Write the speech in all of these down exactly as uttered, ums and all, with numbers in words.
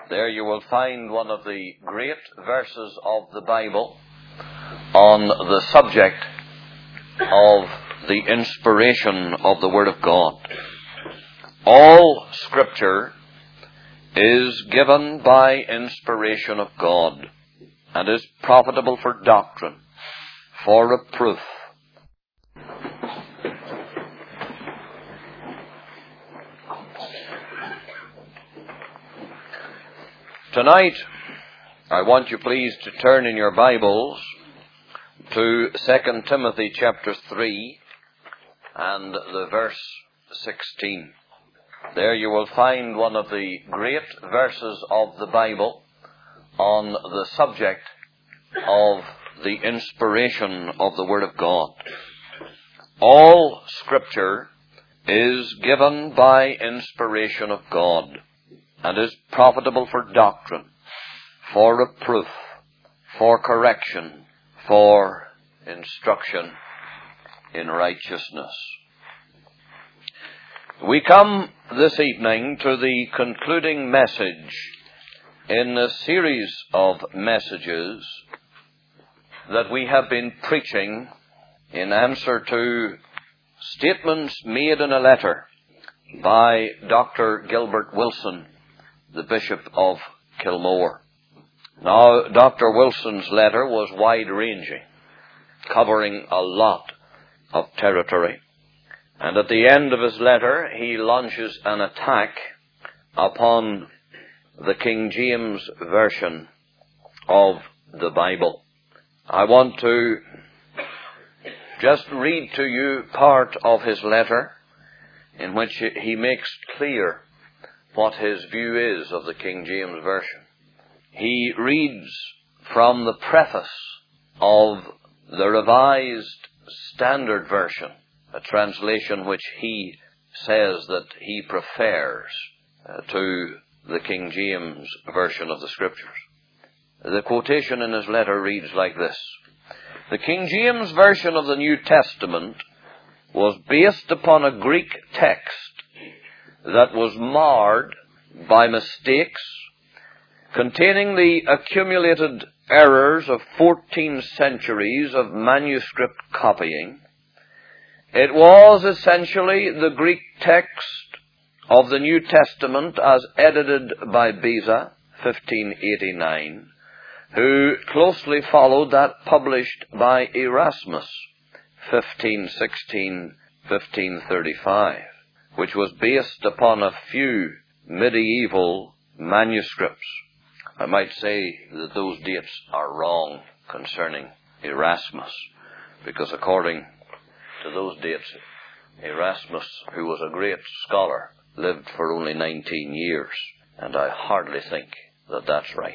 There you will find one of the great verses of the Bible on the subject of the inspiration of the Word of God. All Scripture is given by inspiration of God and is profitable for doctrine, for reproof. Tonight, I want you please to turn in your Bibles to Second Timothy chapter three and the verse sixteen. There you will find one of the great verses of the Bible on the subject of the inspiration of the Word of God. All Scripture is given by inspiration of God and is profitable for doctrine, for reproof, for correction, for instruction in righteousness. We come this evening to the concluding message in a series of messages that we have been preaching in answer to statements made in a letter by Doctor Gilbert Wilson, the Bishop of Kilmore. Now, Doctor Wilson's letter was wide-ranging, covering a lot of territory. And at the end of his letter, he launches an attack upon the King James Version of the Bible. I want to just read to you part of his letter in which he makes clear what his view is of the King James Version. He reads from the preface of the Revised Standard Version, a translation which he says that he prefers uh, to the King James Version of the Scriptures. The quotation in his letter reads like this: "The King James Version of the New Testament was based upon a Greek text that was marred by mistakes, containing the accumulated errors of fourteen centuries of manuscript copying. It was essentially the Greek text of the New Testament as edited by Beza, fifteen eighty-nine, who closely followed that published by Erasmus, fifteen sixteen to fifteen thirty-five, which was based upon a few medieval manuscripts." I might say that those dates are wrong concerning Erasmus, because according to those dates, Erasmus, who was a great scholar, lived for only nineteen years, and I hardly think that that's right.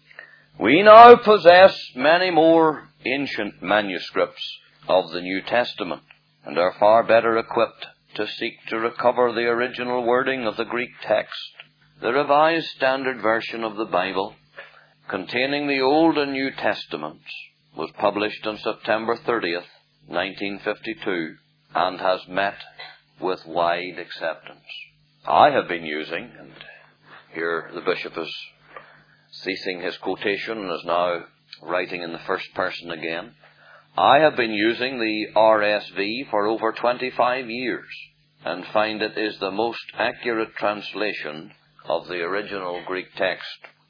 We now possess many more ancient manuscripts of the New Testament, and are far better equipped to seek to recover the original wording of the Greek text. The Revised Standard Version of the Bible, containing the Old and New Testaments, was published on September thirtieth, nineteen fifty-two, and has met with wide acceptance. I have been using, and here the Bishop is ceasing his quotation and is now writing in the first person again. I have been using the R S V for over twenty-five years and find it is the most accurate translation of the original Greek text.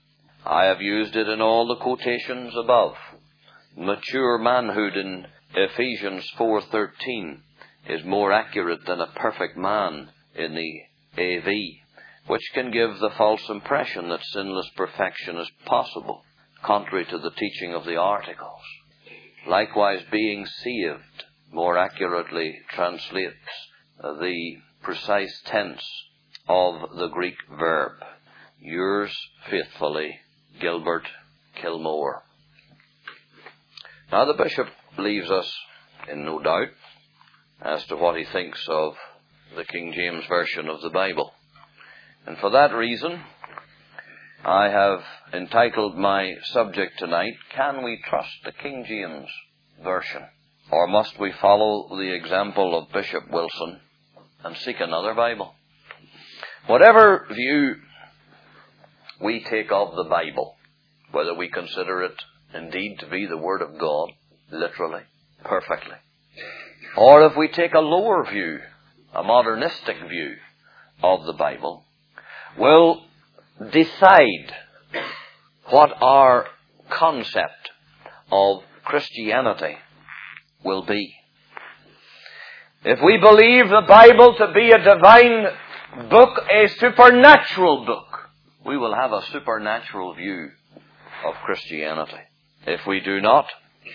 I have used it in all the quotations above. Mature manhood in Ephesians four thirteen is more accurate than a perfect man in the A V, which can give the false impression that sinless perfection is possible, contrary to the teaching of the articles. Likewise, being saved more accurately translates the precise tense of the Greek verb. Yours faithfully, Gilbert Kilmore. Now the Bishop leaves us in no doubt as to what he thinks of the King James Version of the Bible. And for that reason, I have entitled my subject tonight, "Can we trust the King James Version? Or must we follow the example of Bishop Wilson and seek another Bible?" Whatever view we take of the Bible, whether we consider it indeed to be the Word of God, literally, perfectly, or if we take a lower view, a modernistic view of the Bible, will decide what our concept of Christianity will be. If we believe the Bible to be a divine book, a supernatural book, we will have a supernatural view of Christianity. If we do not,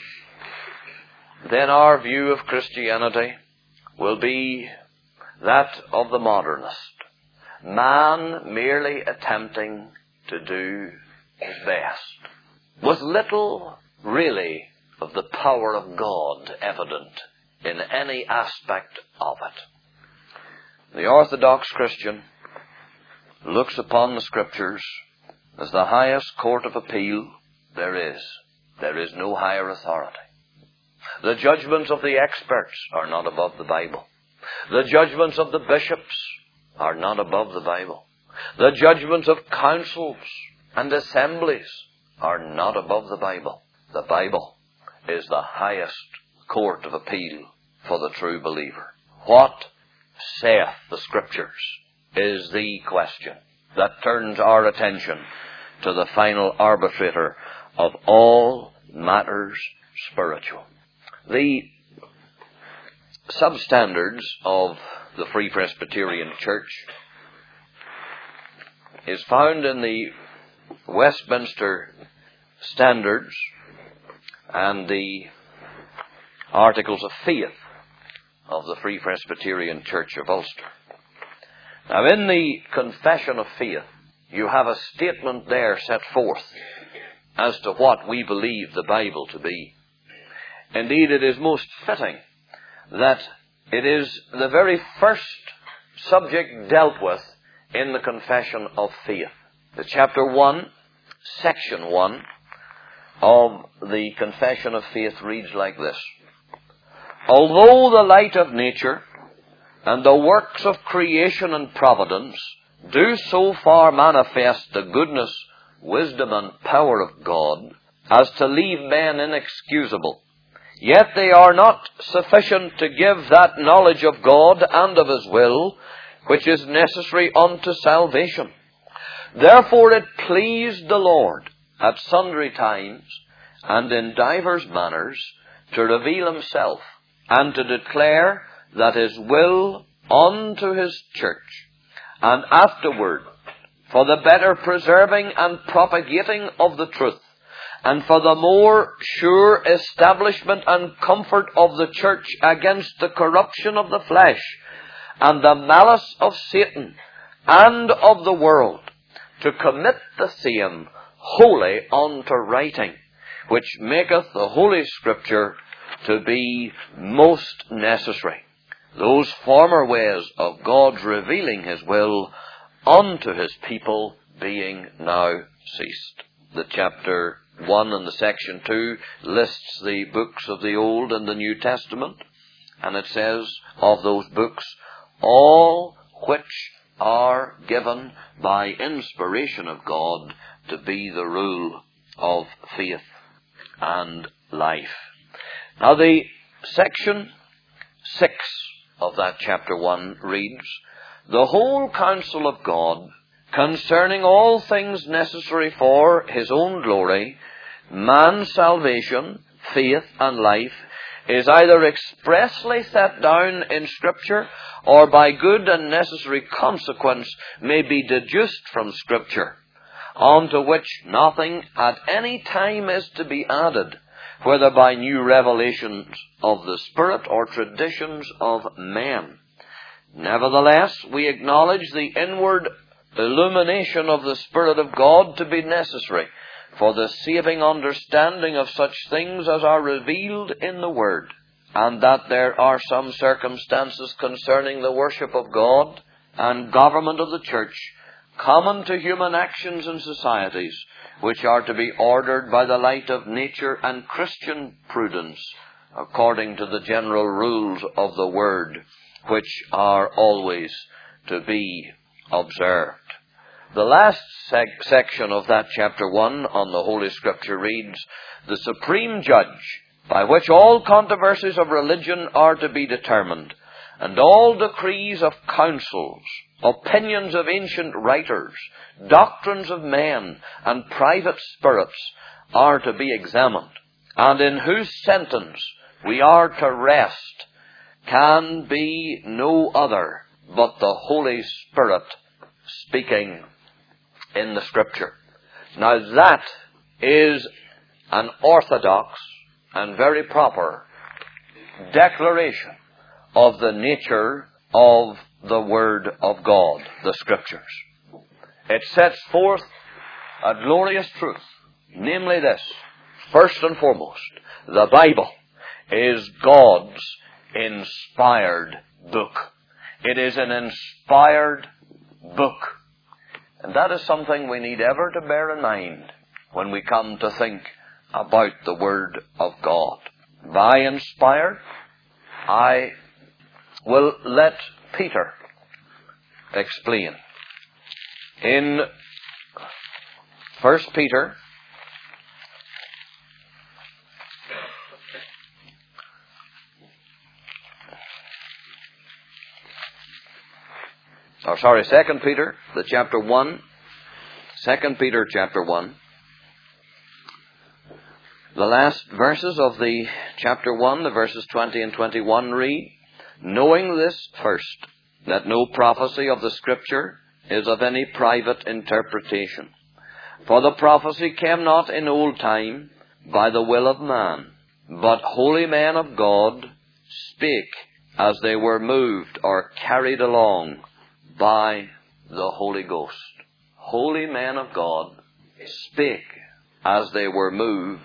then our view of Christianity will be that of the modernist. Man merely attempting to do his best, with little really of the power of God evident in any aspect of it. The Orthodox Christian looks upon the Scriptures as the highest court of appeal there is. There is no higher authority. The judgments of the experts are not above the Bible. The judgments of the bishops are not above the Bible. The judgments of councils and assemblies are not above the Bible. The Bible is the highest court of appeal for the true believer. What saith the Scriptures is the question that turns our attention to the final arbitrator of all matters spiritual. The substandards of the Free Presbyterian Church is found in the Westminster Standards and the Articles of Faith of the Free Presbyterian Church of Ulster. Now, in the Confession of Faith, you have a statement there set forth as to what we believe the Bible to be. Indeed, it is most fitting that it is the very first subject dealt with in the Confession of Faith. The chapter one, section one of the Confession of Faith reads like this: Although the light of nature and the works of creation and providence do so far manifest the goodness, wisdom, and power of God as to leave men inexcusable, yet they are not sufficient to give that knowledge of God and of His will which is necessary unto salvation. Therefore it pleased the Lord at sundry times and in divers manners to reveal Himself and to declare that His will unto His church, and afterward for the better preserving and propagating of the truth, and for the more sure establishment and comfort of the church against the corruption of the flesh, and the malice of Satan, and of the world, to commit the same wholly unto writing, which maketh the Holy Scripture to be most necessary, those former ways of God's revealing His will unto His people being now ceased. The chapter one and the section two lists the books of the Old and the New Testament, and it says of those books, all which are given by inspiration of God to be the rule of faith and life. Now the section six of that chapter one reads, The whole counsel of God concerning all things necessary for His own glory, man's salvation, faith, and life, is either expressly set down in Scripture, or by good and necessary consequence may be deduced from Scripture, unto which nothing at any time is to be added, whether by new revelations of the Spirit or traditions of men. Nevertheless, we acknowledge the inward illumination of the Spirit of God to be necessary for the saving understanding of such things as are revealed in the Word, and that there are some circumstances concerning the worship of God and government of the Church common to human actions and societies, which are to be ordered by the light of nature and Christian prudence, according to the general rules of the Word, which are always to be observed. The last sec- section of that chapter one on the Holy Scripture reads, "The supreme judge, by which all controversies of religion are to be determined, and all decrees of councils, opinions of ancient writers, doctrines of men, and private spirits are to be examined, and in whose sentence we are to rest, can be no other but the Holy Spirit speaking in the Scripture." Now that is an orthodox and very proper declaration of the nature of the Word of God, the Scriptures. It sets forth a glorious truth, namely this: first and foremost, the Bible is God's inspired book. It is an inspired book. And that is something we need ever to bear in mind when we come to think about the Word of God. By inspired, I will let Peter explain. In First Peter, or sorry, Second Peter, the chapter one, Second Peter chapter one, the last verses of the chapter one, the verses twenty and twenty-one read, "Knowing this first, that no prophecy of the Scripture is of any private interpretation. For the prophecy came not in old time by the will of man, but holy men of God spake as they were moved or carried along by the Holy Ghost." Holy men of God spake as they were moved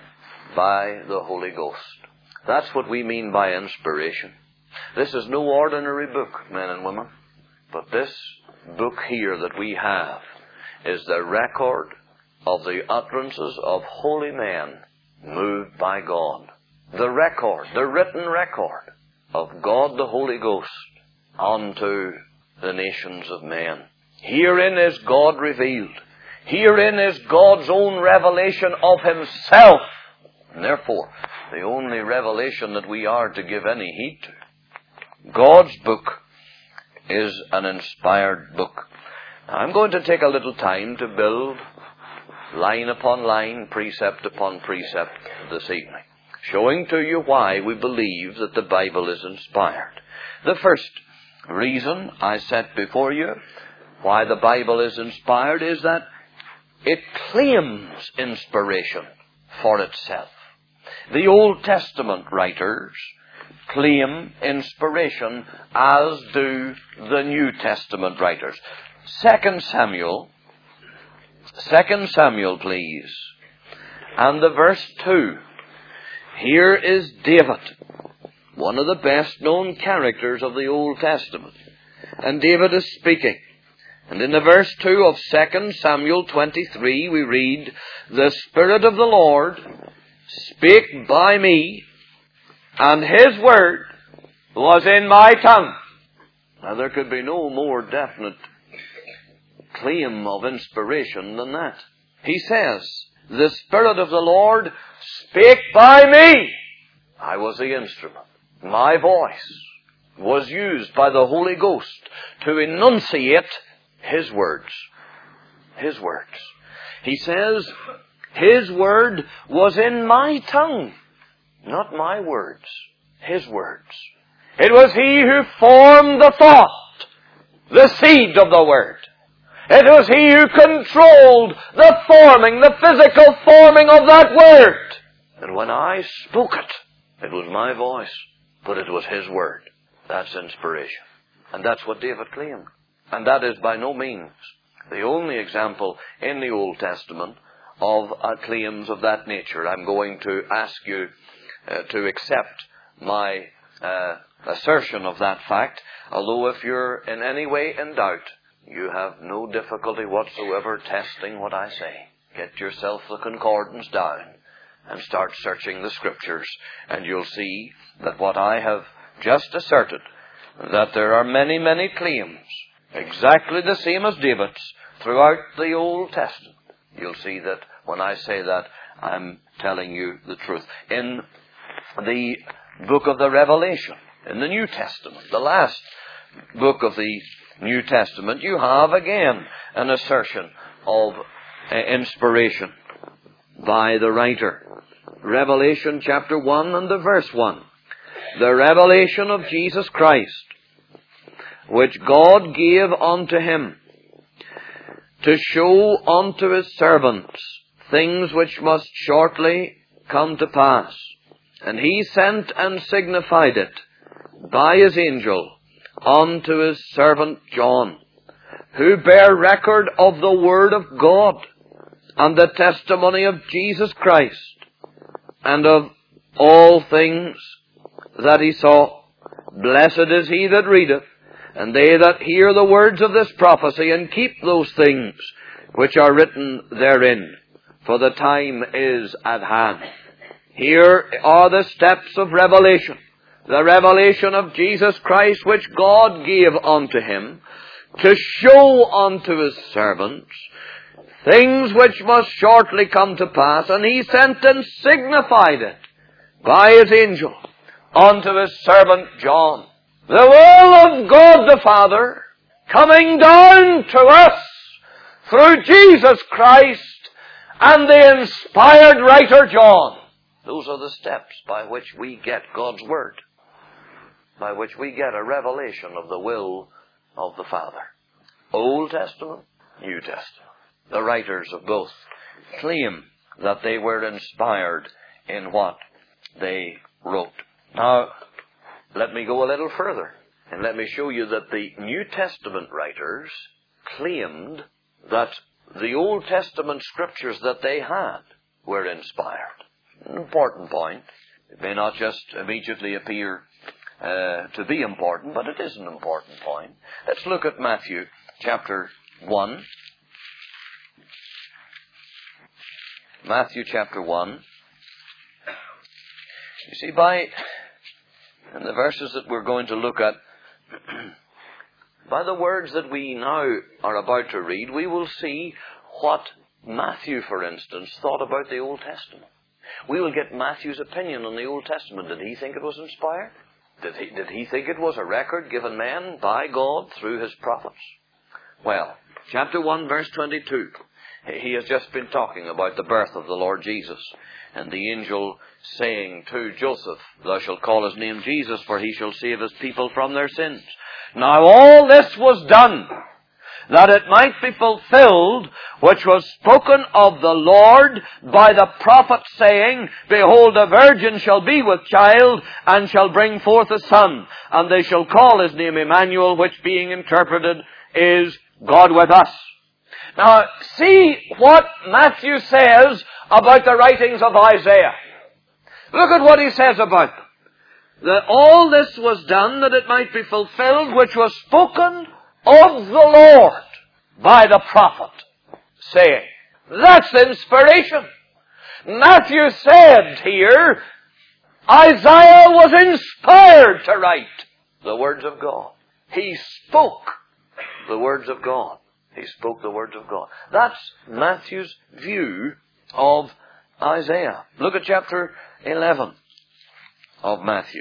by the Holy Ghost. That's what we mean by inspiration. This is no ordinary book, men and women, but this book here that we have is the record of the utterances of holy men moved by God. The record, the written record of God the Holy Ghost unto the nations of men. Herein is God revealed. Herein is God's own revelation of Himself. And therefore, the only revelation that we are to give any heed to. God's book is an inspired book. Now, I'm going to take a little time to build line upon line, precept upon precept this evening, showing to you why we believe that the Bible is inspired. The first reason I set before you why the Bible is inspired is that it claims inspiration for itself. The Old Testament writers claim inspiration, as do the New Testament writers. Second Samuel, Second Samuel, please, and the verse two. Here is David, one of the best known characters of the Old Testament. And David is speaking. And in the verse two of Second Samuel twenty-three, we read, "The Spirit of the Lord spake by me, and His word was in my tongue." Now, there could be no more definite claim of inspiration than that. He says, "The Spirit of the Lord spake by me." I was the instrument. My voice was used by the Holy Ghost to enunciate His words. His words. He says, His word was in my tongue. Not my words. His words. It was He who formed the thought, the seed of the word. It was He who controlled the forming, the physical forming of that word. And when I spoke it, it was my voice, but it was His word. That's inspiration. And that's what David claimed. And that is by no means the only example in the Old Testament of uh, claims of that nature. I'm going to ask you uh, to accept my uh, assertion of that fact, although if you're in any way in doubt, you have no difficulty whatsoever testing what I say. Get yourself the concordance down and start searching the Scriptures, and you'll see that what I have just asserted, that there are many, many claims Exactly the same as David's throughout the Old Testament. You'll see that when I say that, I'm telling you the truth. In the book of the Revelation, in the New Testament, the last book of the New Testament, you have again an assertion of uh, inspiration by the writer. Revelation chapter one and the verse one. The revelation of Jesus Christ, which God gave unto him, to show unto his servants things which must shortly come to pass. And he sent and signified it by his angel unto his servant John, who bare record of the word of God, and the testimony of Jesus Christ, and of all things that he saw. Blessed is he that readeth, and they that hear the words of this prophecy, and keep those things which are written therein, for the time is at hand. Here are the steps of revelation. The revelation of Jesus Christ, which God gave unto him, to show unto his servants things which must shortly come to pass, and he sent and signified it by his angel unto his servant John. The will of God the Father coming down to us through Jesus Christ and the inspired writer John. Those are the steps by which we get God's Word, by which we get a revelation of the will of the Father. Old Testament, New Testament. The writers of both claim that they were inspired in what they wrote. Now, let me go a little further, and let me show you that the New Testament writers claimed that the Old Testament scriptures that they had were inspired. An important point. It may not just immediately appear uh, to be important, but it is an important point. Let's look at Matthew chapter one. Matthew chapter one. You see, by in the verses that we're going to look at, by the words that we now are about to read, we will see what Matthew, for instance, thought about the Old Testament. We will get Matthew's opinion on the Old Testament. Did he think it was inspired? Did he, did he think it was a record given man by God through his prophets? Well, chapter one, verse twenty-two. He has just been talking about the birth of the Lord Jesus, and the angel saying to Joseph, "Thou shalt call his name Jesus, for he shall save his people from their sins." Now all this was done, that it might be fulfilled, which was spoken of the Lord by the prophet, saying, "Behold, a virgin shall be with child, and shall bring forth a son, and they shall call his name Emmanuel," which being interpreted is God with us. Now, see what Matthew says about the writings of Isaiah. Look at what he says about them. That all this was done that it might be fulfilled, which was spoken of the Lord by the prophet, saying. That's inspiration. Matthew said here, Isaiah was inspired to write the words of God. He spoke the words of God. He spoke the words of God. That's Matthew's view of Isaiah. Look at chapter eleven of Matthew.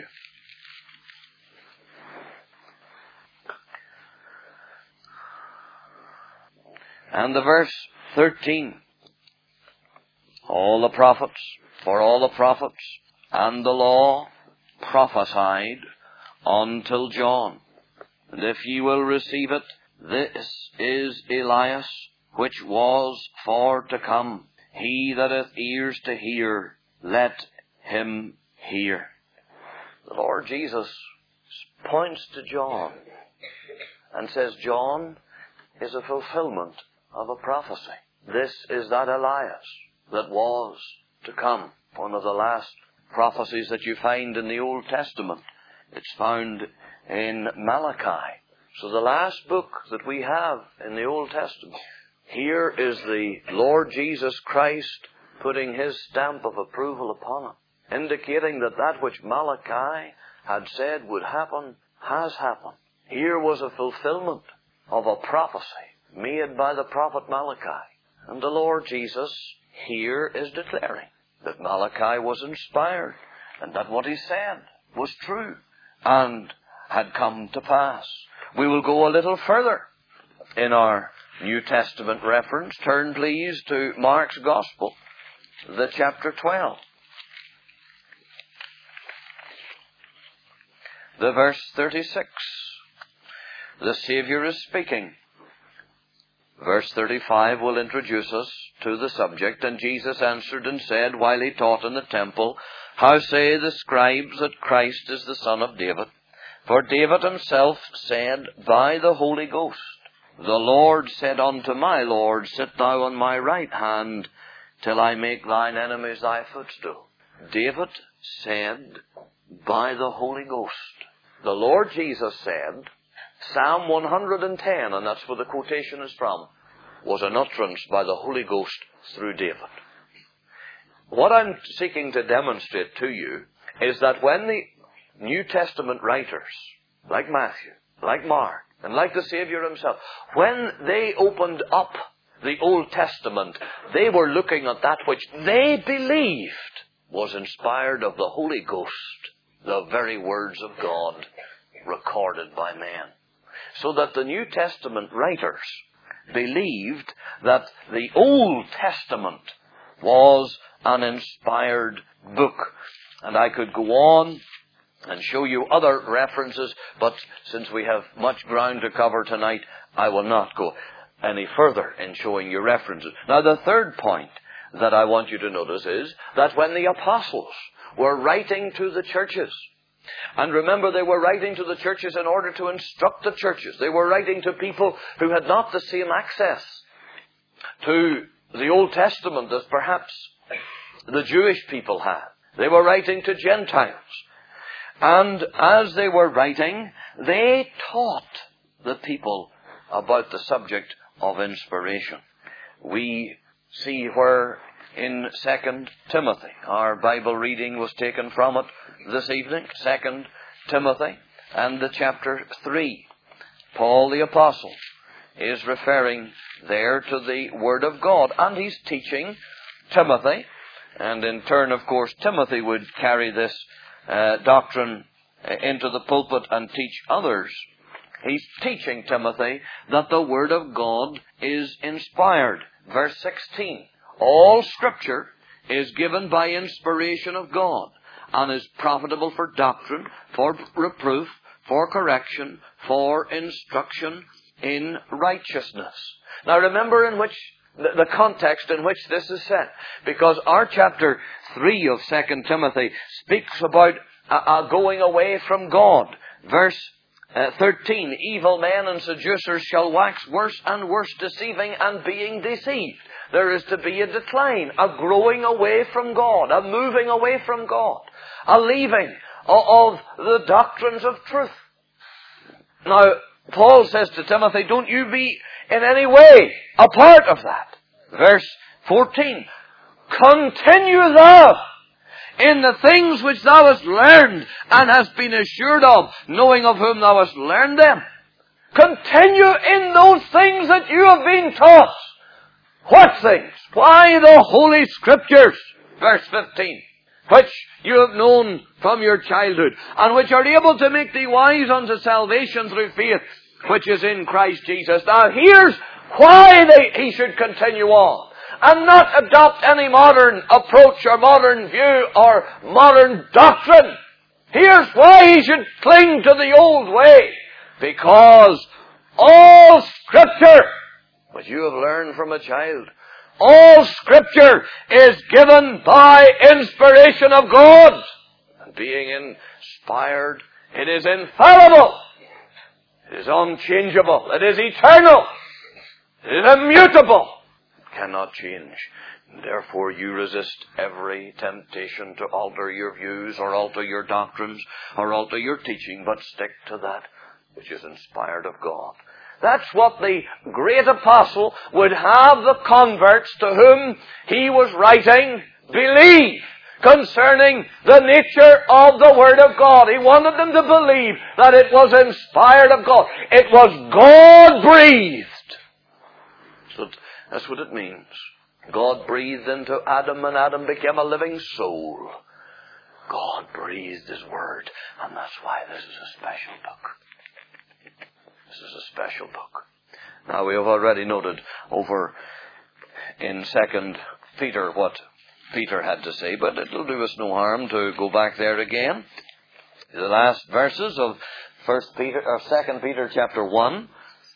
And the verse thirteen. All the prophets, for all the prophets and the law prophesied until John. And if ye will receive it, this is Elias, which was for to come. He that hath ears to hear, let him hear. The Lord Jesus points to John and says, John is a fulfillment of a prophecy. This is that Elias that was to come. One of the last prophecies that you find in the Old Testament. It's found in Malachi. So the last book that we have in the Old Testament. Here is the Lord Jesus Christ putting his stamp of approval upon it, indicating that that which Malachi had said would happen has happened. Here was a fulfillment of a prophecy made by the prophet Malachi. And the Lord Jesus here is declaring that Malachi was inspired and that what he said was true and had come to pass. We will go a little further in our New Testament reference. Turn, please, to Mark's Gospel, the chapter twelve. The verse thirty-six. The Savior is speaking. Verse thirty-five will introduce us to the subject. And Jesus answered and said, while he taught in the temple, how say the scribes that Christ is the son of David? For David himself said by the Holy Ghost, the Lord said unto my Lord, sit thou on my right hand, till I make thine enemies thy footstool. David said by the Holy Ghost. The Lord Jesus said, Psalm one hundred ten, and that's where the quotation is from, was an utterance by the Holy Ghost through David. What I'm seeking to demonstrate to you is that when the New Testament writers, like Matthew, like Mark, and like the Savior himself, when they opened up the Old Testament, they were looking at that which they believed was inspired of the Holy Ghost, the very words of God recorded by men. So that the New Testament writers believed that the Old Testament was an inspired book. And I could go on and show you other references, but since we have much ground to cover tonight, I will not go any further in showing you references. Now, the third point that I want you to notice is that when the apostles were writing to the churches, and remember, they were writing to the churches in order to instruct the churches. They were writing to people who had not the same access to the Old Testament as perhaps the Jewish people had. They were writing to Gentiles. And as they were writing, they taught the people about the subject of inspiration. We see where in Second Timothy, our Bible reading was taken from it this evening, Second Timothy, and the chapter three. Paul the Apostle is referring there to the Word of God, and he's teaching Timothy, and in turn, of course, Timothy would carry this uh, doctrine into the pulpit and teach others. He's teaching Timothy that the Word of God is inspired. Verse sixteen, all Scripture is given by inspiration of God, and is profitable for doctrine, for reproof, for correction, for instruction in righteousness. Now remember in which the, the context in which this is set, because our chapter three of Second Timothy speaks about a, a going away from God. Verse uh, thirteen, evil men and seducers shall wax worse and worse, deceiving and being deceived. There is to be a decline, a growing away from God, a moving away from God, a leaving of the doctrines of truth. Now, Paul says to Timothy, don't you be in any way a part of that. Verse fourteen, continue thou in the things which thou hast learned and hast been assured of, knowing of whom thou hast learned them. Continue in those things that you have been taught. What things? Why, the Holy Scriptures. Verse fifteen. Which you have known from your childhood, and which are able to make thee wise unto salvation through faith, which is in Christ Jesus. Now here's why they, he should continue on, and not adopt any modern approach or modern view or modern doctrine. Here's why he should cling to the old way. Because all Scripture, which you have learned from a child, all Scripture is given by inspiration of God. And being inspired, it is infallible. It is unchangeable. It is eternal. It is immutable. It cannot change. Therefore you resist every temptation to alter your views or alter your doctrines or alter your teaching, but stick to that which is inspired of God. That's what the great apostle would have the converts to whom he was writing believe. concerning the nature of the Word of God. He wanted them to believe that it was inspired of God. It was God-breathed. So that's what it means. God breathed into Adam, and Adam became a living soul. God breathed His Word, and that's why this is a special book. This is a special book. Now, we have already noted over in Second Peter what Peter had to say, but it'll do us no harm to go back there again. The last verses of First Peter or Second Peter chapter one.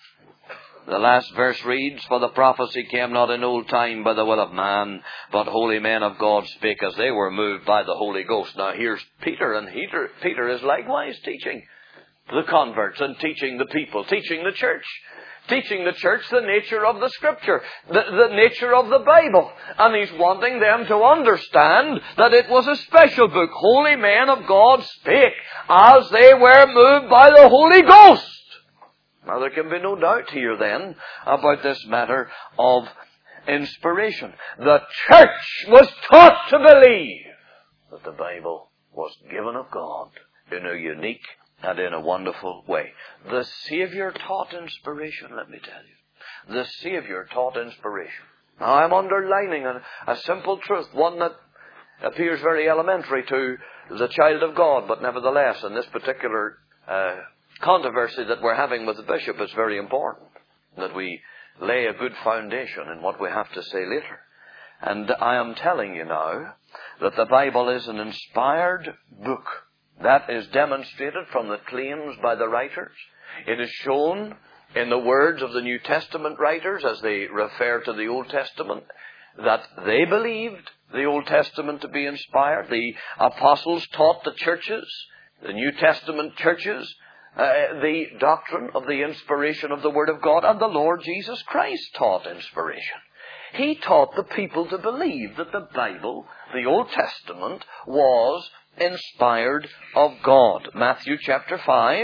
The last verse reads, "For the prophecy came not in old time by the will of man, but holy men of God spake as they were moved by the Holy Ghost." Now here's Peter, and Peter, Peter is likewise teaching the converts and teaching the people, teaching the church. Teaching the church the nature of the Scripture, the, the nature of the Bible. And he's wanting them to understand that it was a special book. Holy men of God spake as they were moved by the Holy Ghost. Now there can be no doubt here then about this matter of inspiration. The church was taught to believe that the Bible was given of God in a unique and in a wonderful way. The Savior taught inspiration, let me tell you. The Savior taught inspiration. Now I'm underlining a, a simple truth, one that appears very elementary to the child of God, but nevertheless in this particular uh, controversy that we're having with the bishop, it's very important that we lay a good foundation in what we have to say later. And I am telling you now that the Bible is an inspired book. That is demonstrated from the claims by the writers. It is shown in the words of the New Testament writers as they refer to the Old Testament that they believed the Old Testament to be inspired. The apostles taught the churches, the New Testament churches, uh, the doctrine of the inspiration of the Word of God, and the Lord Jesus Christ taught inspiration. He taught the people to believe that the Bible, the Old Testament, was inspired of God. Matthew chapter five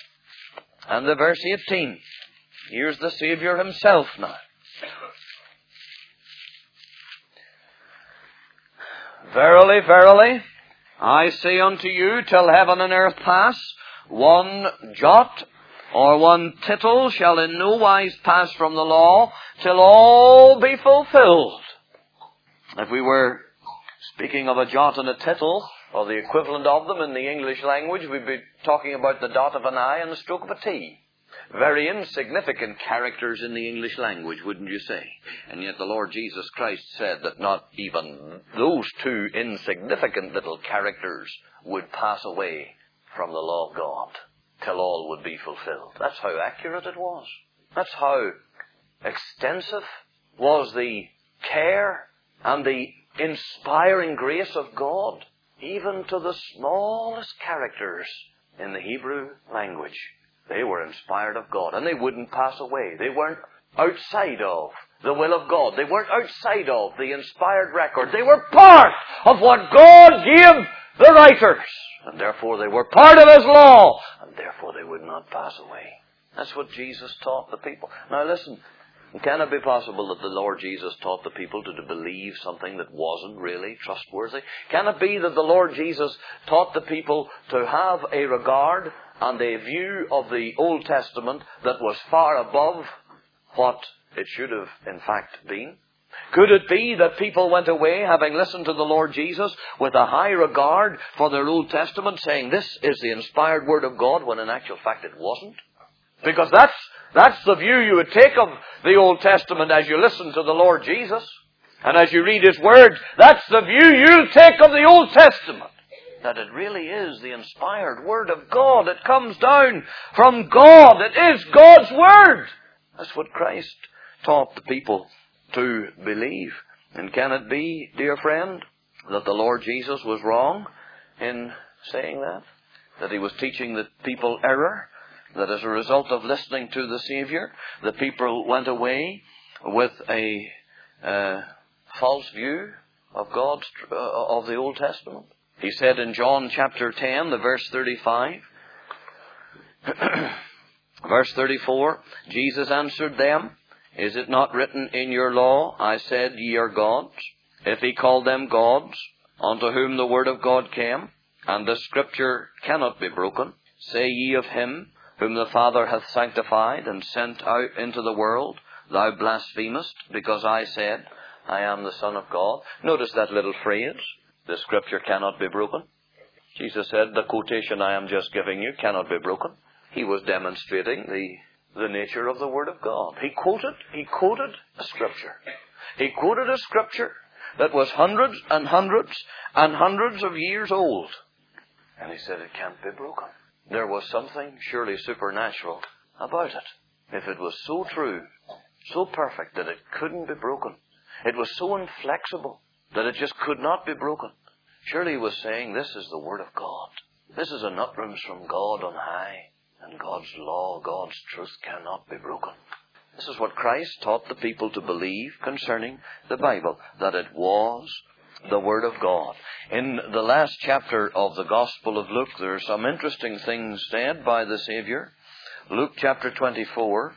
and the verse eighteen. Here's the Savior Himself now. "Verily, verily, I say unto you, till heaven and earth pass, one jot or one tittle shall in no wise pass from the law, till all be fulfilled." If we were speaking of a jot and a tittle, or the equivalent of them in the English language, we'd be talking about the dot of an I and the stroke of a T. Very insignificant characters in the English language, wouldn't you say? And yet the Lord Jesus Christ said that not even those two insignificant little characters would pass away from the law of God till all would be fulfilled. That's how accurate it was. That's how extensive was the care and the inspiring grace of God, even to the smallest characters in the Hebrew language. They were inspired of God, and they wouldn't pass away. They weren't outside of the will of God. They weren't outside of the inspired record. They were part of what God gave the writers, and therefore they were part of His law, and therefore they would not pass away. That's what Jesus taught the people. Now listen, can it be possible that the Lord Jesus taught the people to, to believe something that wasn't really trustworthy? Can it be that the Lord Jesus taught the people to have a regard and a view of the Old Testament that was far above what it should have in fact been? Could it be that people went away, having listened to the Lord Jesus, with a high regard for their Old Testament, saying this is the inspired Word of God, when in actual fact it wasn't? Because that's That's the view you would take of the Old Testament as you listen to the Lord Jesus. And as you read His Word, that's the view you'll take of the Old Testament. That it really is the inspired Word of God. It comes down from God. It is God's Word. That's what Christ taught the people to believe. And can it be, dear friend, that the Lord Jesus was wrong in saying that? That He was teaching the people error? That as a result of listening to the Savior, the people went away with a uh, false view of God's uh, of the Old Testament. He said in John chapter ten, the verse thirty-five, verse thirty-four, Jesus answered them, "Is it not written in your law, I said, ye are gods? If He called them gods, unto whom the word of God came, and the Scripture cannot be broken. Say ye of him whom the Father hath sanctified and sent out into the world, thou blasphemest, because I said, I am the Son of God. Notice that little phrase, the Scripture cannot be broken. Jesus said, the quotation I am just giving you cannot be broken. He was demonstrating the, the nature of the Word of God. He quoted, he quoted a Scripture. He quoted a Scripture that was hundreds and hundreds and hundreds of years old. And he said it can't be broken. There was something surely supernatural about it. If it was so true, so perfect that it couldn't be broken, it was so inflexible that it just could not be broken. Surely he was saying, this is the Word of God. This is an utterance from God on high. And God's law, God's truth cannot be broken. This is what Christ taught the people to believe concerning the Bible, that it was the Word of God. In the last chapter of the Gospel of Luke, there are some interesting things said by the Savior. Luke chapter twenty-four,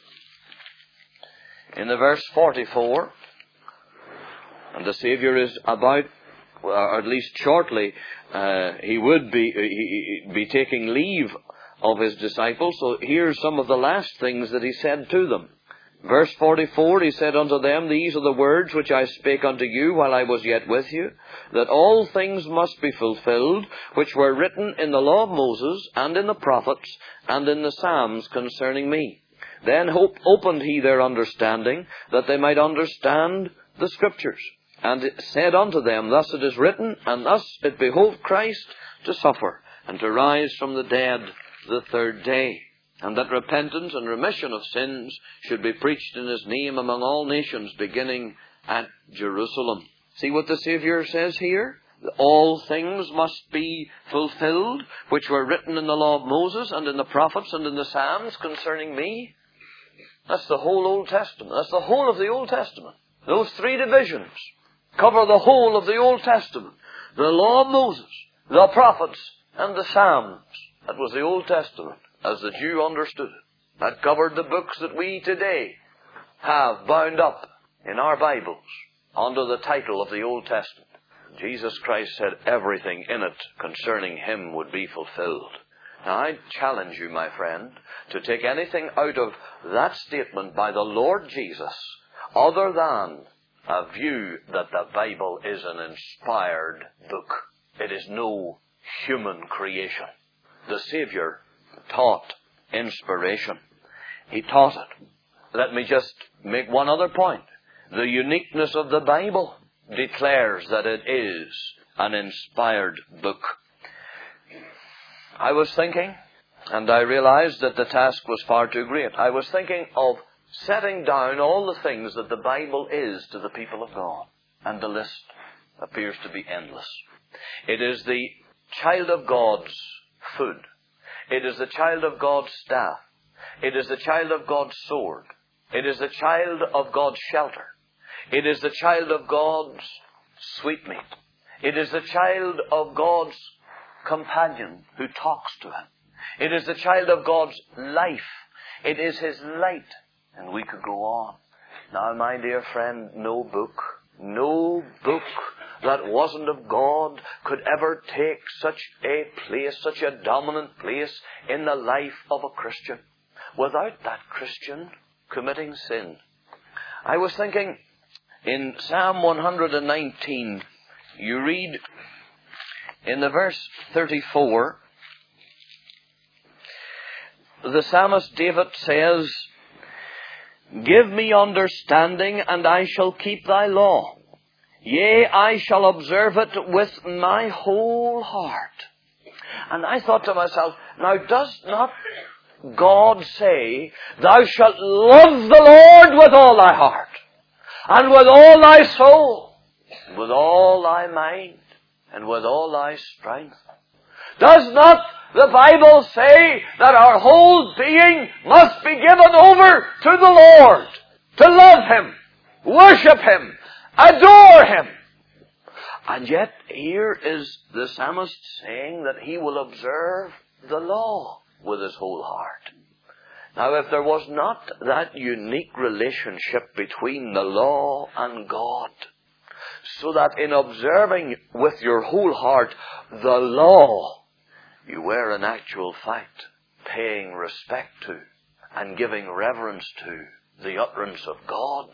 in the verse forty-four, and the Savior is about, or at least shortly, uh, he would be, he, be taking leave of his disciples. So here's some of the last things that he said to them. Verse forty-four, he said unto them, these are the words which I spake unto you while I was yet with you, that all things must be fulfilled, which were written in the law of Moses, and in the prophets, and in the Psalms concerning me. Then hope opened he their understanding, that they might understand the Scriptures. And it said unto them, thus it is written, and thus it behoved Christ to suffer, and to rise from the dead the third day, and that repentance and remission of sins should be preached in his name among all nations, beginning at Jerusalem. See what the Savior says here? All things must be fulfilled, which were written in the law of Moses, and in the prophets, and in the Psalms concerning me. That's the whole Old Testament. That's the whole of the Old Testament. Those three divisions cover the whole of the Old Testament. The law of Moses, the prophets, and the Psalms. That was the Old Testament, as the Jew understood it. That covered the books that we today have bound up in our Bibles under the title of the Old Testament. Jesus Christ said everything in it concerning him would be fulfilled. Now I challenge you, my friend, to take anything out of that statement by the Lord Jesus other than a view that the Bible is an inspired book. It is no human creation. The Savior taught inspiration. He taught it. Let me just make one other point. The uniqueness of the Bible declares that it is an inspired book. I was thinking, and I realized that the task was far too great. I was thinking of setting down all the things that the Bible is to the people of God. And the list appears to be endless. It is the child of God's food. It is the child of God's staff. It is the child of God's sword. It is the child of God's shelter. It is the child of God's sweetmeat. It is the child of God's companion who talks to him. It is the child of God's life. It is his light. And we could go on. Now, my dear friend, no book, no book that wasn't of God could ever take such a place, such a dominant place in the life of a Christian without that Christian committing sin. I was thinking, in Psalm one nineteen, you read in the verse thirty-four, the psalmist David says, give me understanding, and I shall keep thy law. Yea, I shall observe it with my whole heart. And I thought to myself, now does not God say, thou shalt love the Lord with all thy heart, and with all thy soul, and with all thy mind, and with all thy strength? Does not the Bible say that our whole being must be given over to the Lord, to love Him, worship Him, adore Him? And yet here is the psalmist saying that he will observe the law with his whole heart. Now, if there was not that unique relationship between the law and God, so that in observing with your whole heart the law, you were in actual fact paying respect to and giving reverence to the utterance of God.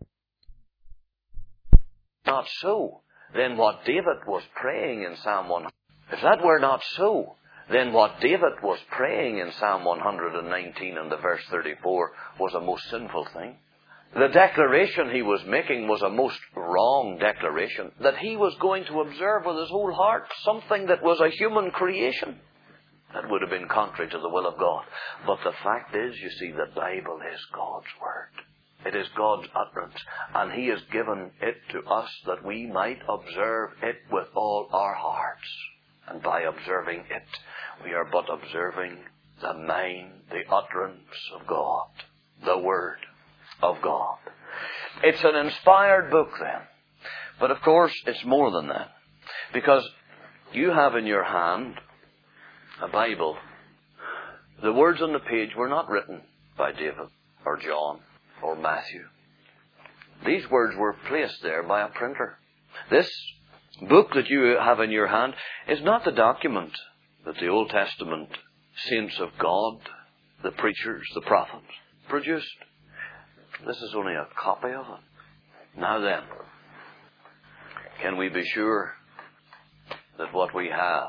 Not so, then what David was praying in Psalm one hundred, if that were not so, then what David was praying in Psalm one hundred nineteen and the verse thirty-four was a most sinful thing. The declaration he was making was a most wrong declaration, that he was going to observe with his whole heart something that was a human creation. That would have been contrary to the will of God. But the fact is, you see, the Bible is God's Word. It is God's utterance, and He has given it to us that we might observe it with all our hearts. And by observing it, we are but observing the mind, the utterance of God, the Word of God. It's an inspired book then. But of course, it's more than that. Because you have in your hand a Bible. The words on the page were not written by David or John or Matthew. These words were placed there by a printer. This book that you have in your hand is not the document that the Old Testament saints of God, the preachers, the prophets, produced. This is only a copy of it. Now then, can we be sure that what we have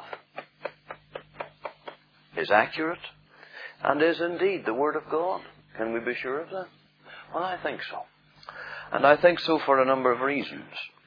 is accurate and is indeed the Word of God? Can we be sure of that? Well, I think so. And I think so for a number of reasons.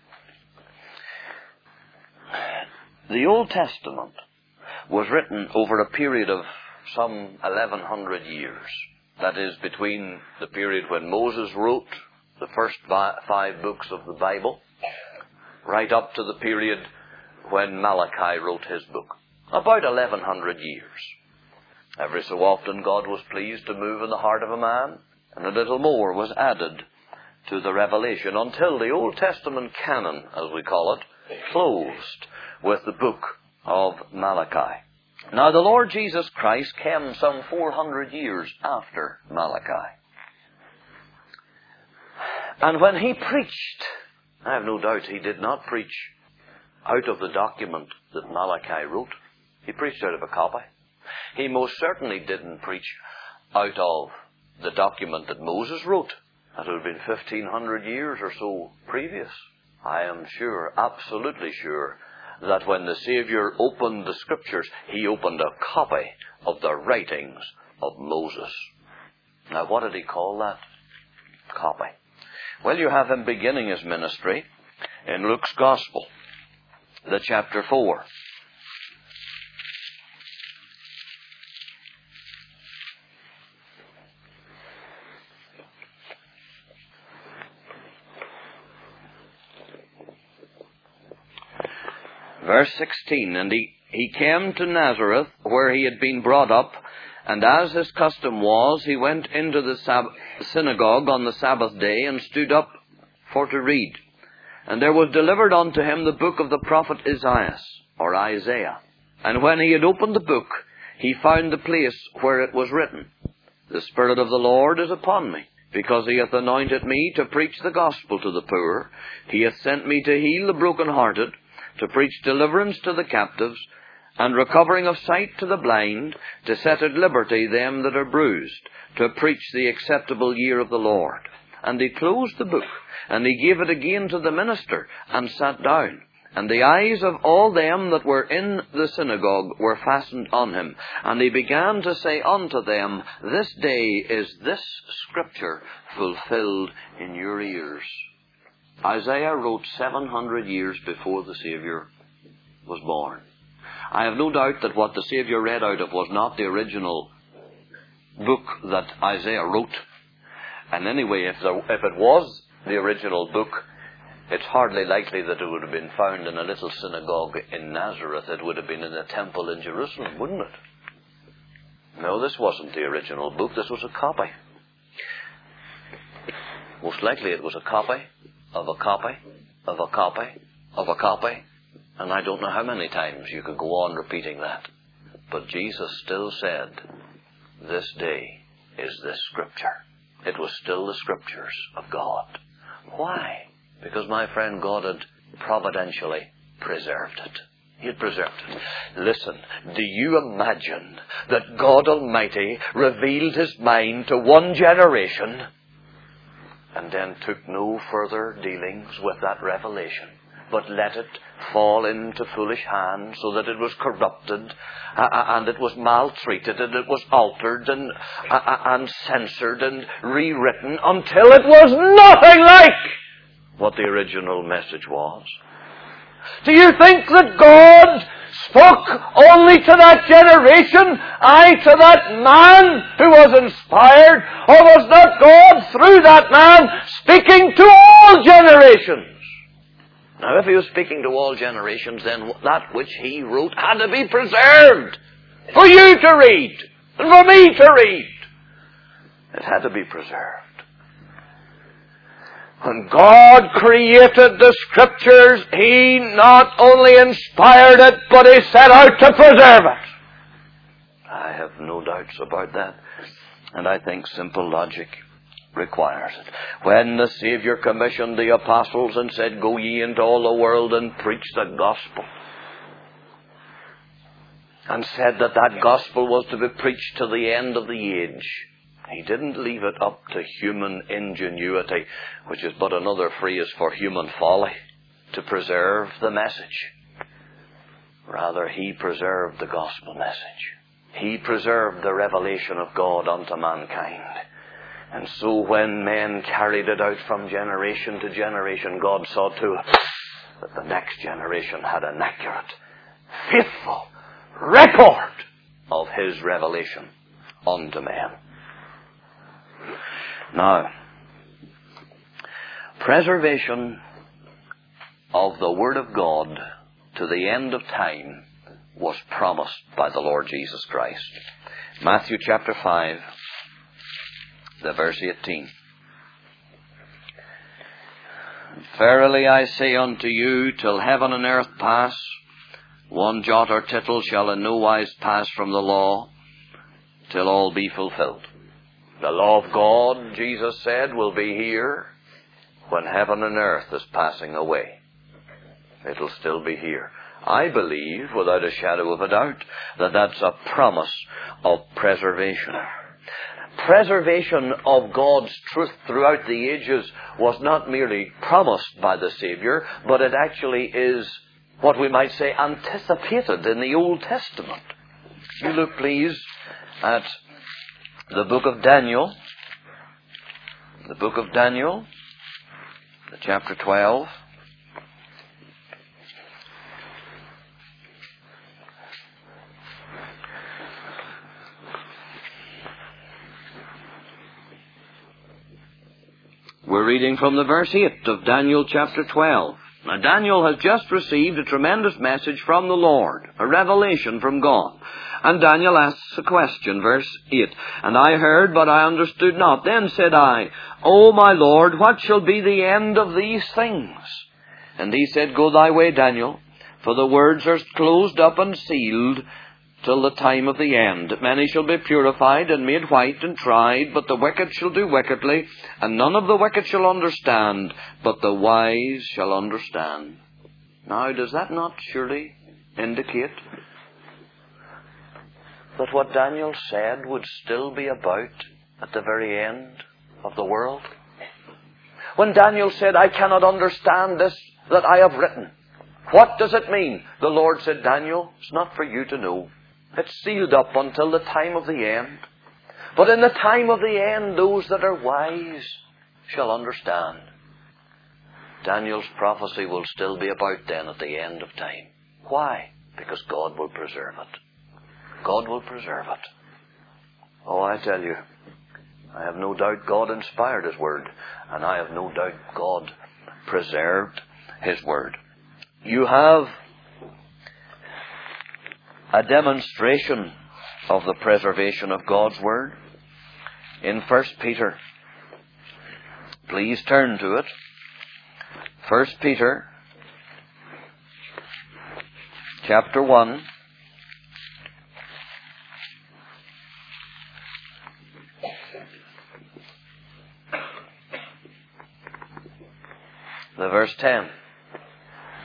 The Old Testament was written over a period of some eleven hundred years. That is, between the period when Moses wrote the first five books of the Bible, right up to the period when Malachi wrote his book. About eleven hundred years. Every so often God was pleased to move in the heart of a man, and a little more was added to the revelation until the Old Testament canon, as we call it, closed with the book of Malachi. Now the Lord Jesus Christ came some four hundred years after Malachi. And when He preached, I have no doubt He did not preach out of the document that Malachi wrote. He preached out of a copy. He most certainly didn't preach out of the document that Moses wrote. That would have been fifteen hundred years or so previous. I am sure, absolutely sure, that when the Savior opened the Scriptures, He opened a copy of the writings of Moses. Now, what did He call that copy? Well, you have Him beginning His ministry in Luke's Gospel, the chapter four. Verse sixteen, and he, he came to Nazareth, where he had been brought up, and as his custom was, he went into the sab- synagogue on the Sabbath day, and stood up for to read. And there was delivered unto him the book of the prophet Isaiah, or Isaiah. And when he had opened the book, he found the place where it was written, The Spirit of the Lord is upon me, because He hath anointed me to preach the gospel to the poor. He hath sent me to heal the brokenhearted, to preach deliverance to the captives, and recovering of sight to the blind, to set at liberty them that are bruised, to preach the acceptable year of the Lord. And he closed the book, and he gave it again to the minister, and sat down. And the eyes of all them that were in the synagogue were fastened on him. And he began to say unto them, This day is this Scripture fulfilled in your ears. Isaiah wrote seven hundred years before the Savior was born. I have no doubt that what the Savior read out of was not the original book that Isaiah wrote. And anyway, if, there, if it was the original book, it's hardly likely that it would have been found in a little synagogue in Nazareth. It would have been in a temple in Jerusalem, wouldn't it? No, this wasn't the original book. This was a copy. Most likely it was a copy of a copy, of a copy, of a copy, and I don't know how many times you could go on repeating that. But Jesus still said, This day is this Scripture. It was still the Scriptures of God. Why? Because, my friend, God had providentially preserved it. He had preserved it. Listen, do you imagine that God Almighty revealed His mind to one generation and then took no further dealings with that revelation, but let it fall into foolish hands so that it was corrupted uh, and it was maltreated and it was altered and, uh, and censored and rewritten until it was nothing like what the original message was? Do you think that God spoke only to that generation, aye, to that man who was inspired? Or was not God, through that man, speaking to all generations? Now, if He was speaking to all generations, then that which He wrote had to be preserved for you to read and for me to read. It had to be preserved. When God created the Scriptures, He not only inspired it, but He set out to preserve it. I have no doubts about that. And I think simple logic requires it. When the Saviour commissioned the apostles and said, "Go ye into all the world and preach the gospel," and said that that gospel was to be preached to the end of the age, He didn't leave it up to human ingenuity, which is but another phrase for human folly, to preserve the message. Rather, He preserved the gospel message. He preserved the revelation of God unto mankind. And so when men carried it out from generation to generation, God saw to it that the next generation had an accurate, faithful record of His revelation unto men. Now, preservation of the Word of God to the end of time was promised by the Lord Jesus Christ. Matthew chapter five, the verse eighteen. "Verily I say unto you, till heaven and earth pass, one jot or tittle shall in no wise pass from the law, till all be fulfilled." The law of God, Jesus said, will be here when heaven and earth is passing away. It'll still be here. I believe, without a shadow of a doubt, that that's a promise of preservation. Preservation of God's truth throughout the ages was not merely promised by the Saviour, but it actually is what we might say anticipated in the Old Testament. You look, please, at the book of Daniel. The book of Daniel, chapter twelve. We're reading from the verse eight of Daniel chapter twelve. Now, Daniel has just received a tremendous message from the Lord, a revelation from God. And Daniel asks a question, verse eight. "And I heard, but I understood not. Then said I, O my Lord, what shall be the end of these things? And He said, Go thy way, Daniel, for the words are closed up and sealed till the time of the end. Many shall be purified and made white and tried, but the wicked shall do wickedly, and none of the wicked shall understand, but the wise shall understand." Now, does that not surely indicate that what Daniel said would still be about at the very end of the world? When Daniel said, "I cannot understand this that I have written," what does it mean? The Lord said, "Daniel, it's not for you to know. It's sealed up until the time of the end. But in the time of the end, those that are wise shall understand." Daniel's prophecy will still be about then at the end of time. Why? Because God will preserve it. God will preserve it. Oh, I tell you, I have no doubt God inspired His Word, and I have no doubt God preserved His Word. You have a demonstration of the preservation of God's Word in First Peter. Please turn to it. First Peter, chapter one. The verse ten.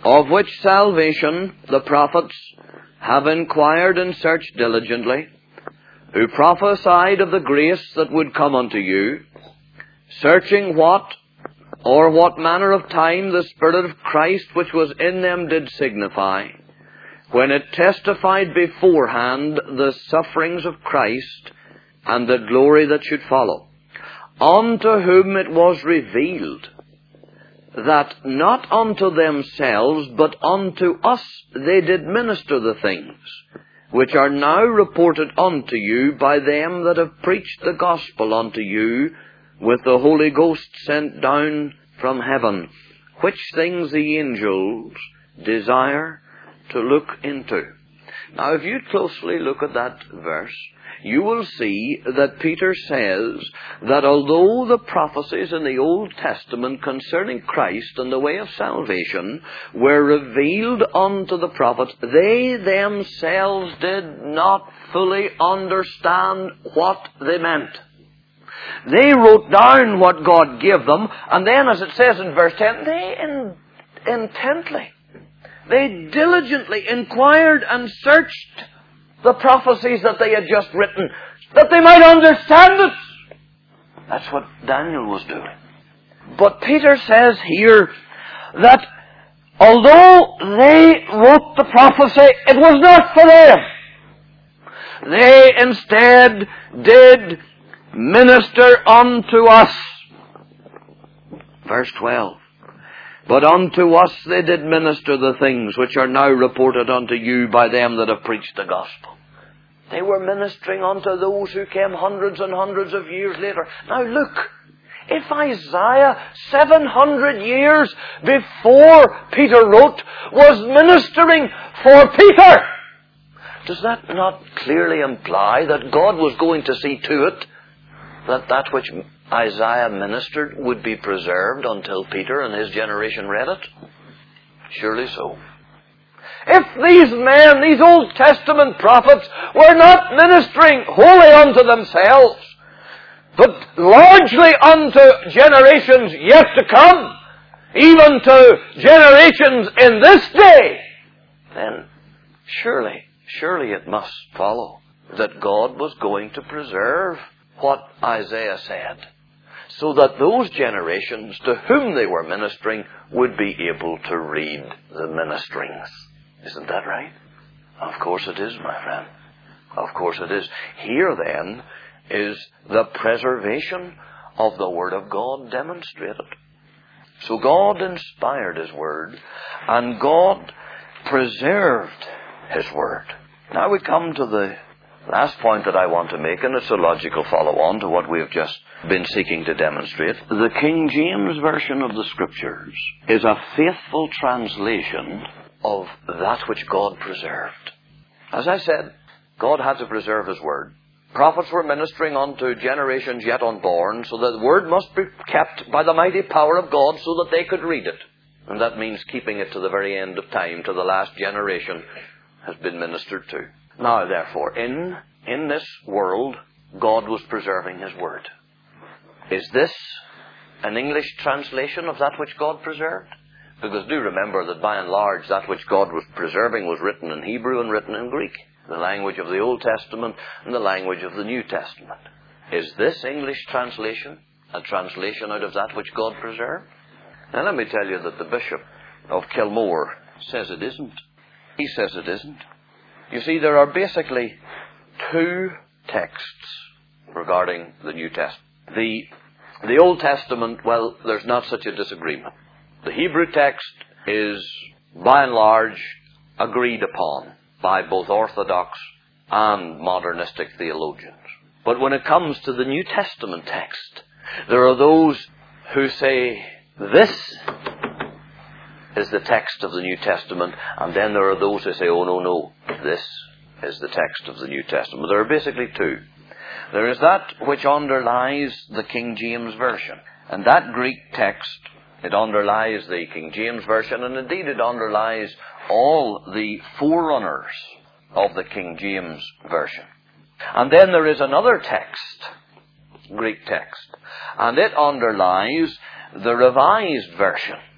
of which salvation the prophets have inquired and searched diligently, who prophesied of the grace that would come unto you, searching what or what manner of time the Spirit of Christ which was in them did signify, when it testified beforehand the sufferings of Christ and the glory that should follow, unto whom it was revealed that not unto themselves, but unto us they did minister the things, which are now reported unto you by them that have preached the gospel unto you with the Holy Ghost sent down from heaven, which things the angels desire to look into. Now, if you closely look at that verse, you will see that Peter says that although the prophecies in the Old Testament concerning Christ and the way of salvation were revealed unto the prophets, they themselves did not fully understand what they meant. They wrote down what God gave them, and then, as it says in verse ten, they in, intently, they diligently inquired and searched the prophecies that they had just written, that they might understand it. That's what Daniel was doing. But Peter says here that although they wrote the prophecy, it was not for them. They instead did minister unto us. Verse twelve. But unto us they did minister the things which are now reported unto you by them that have preached the gospel. They were ministering unto those who came hundreds and hundreds of years later. Now look, if Isaiah, seven hundred years before Peter wrote, was ministering for Peter, does that not clearly imply that God was going to see to it that that which Isaiah ministered would be preserved until Peter and his generation read it? Surely so. If these men, these Old Testament prophets, were not ministering wholly unto themselves, but largely unto generations yet to come, even to generations in this day, then surely, surely it must follow that God was going to preserve what Isaiah said, so that those generations to whom they were ministering would be able to read the ministerings. Isn't that right? Of course it is, my friend. Of course it is. Here then is the preservation of the Word of God demonstrated. So God inspired His Word, and God preserved His Word. Now we come to the last point that I want to make, and it's a logical follow-on to what we have just been seeking to demonstrate. The King James Version of the Scriptures is a faithful translation of that which God preserved. As I said, God had to preserve His Word. Prophets were ministering unto generations yet unborn, so that the Word must be kept by the mighty power of God so that they could read it. And that means keeping it to the very end of time, to the last generation has been ministered to. Now, therefore, in, in this world, God was preserving His Word. Is this an English translation of that which God preserved? Because do remember that by and large, that which God was preserving was written in Hebrew and written in Greek, the language of the Old Testament and the language of the New Testament. Is this English translation a translation out of that which God preserved? Now let me tell you that the Bishop of Kilmore says it isn't. He says it isn't. You see, there are basically two texts regarding the New Testament. The, the Old Testament, well, there's not such a disagreement. The Hebrew text is, by and large, agreed upon by both Orthodox and modernistic theologians. But when it comes to the New Testament text, there are those who say, this is the text of the New Testament, and then there are those who say, oh, no, no, this is the text of the New Testament. There are basically two. There is that which underlies the King James Version, and that Greek text, it underlies the King James Version, and indeed it underlies all the forerunners of the King James Version. And then there is another text, Greek text, and it underlies the Revised Version.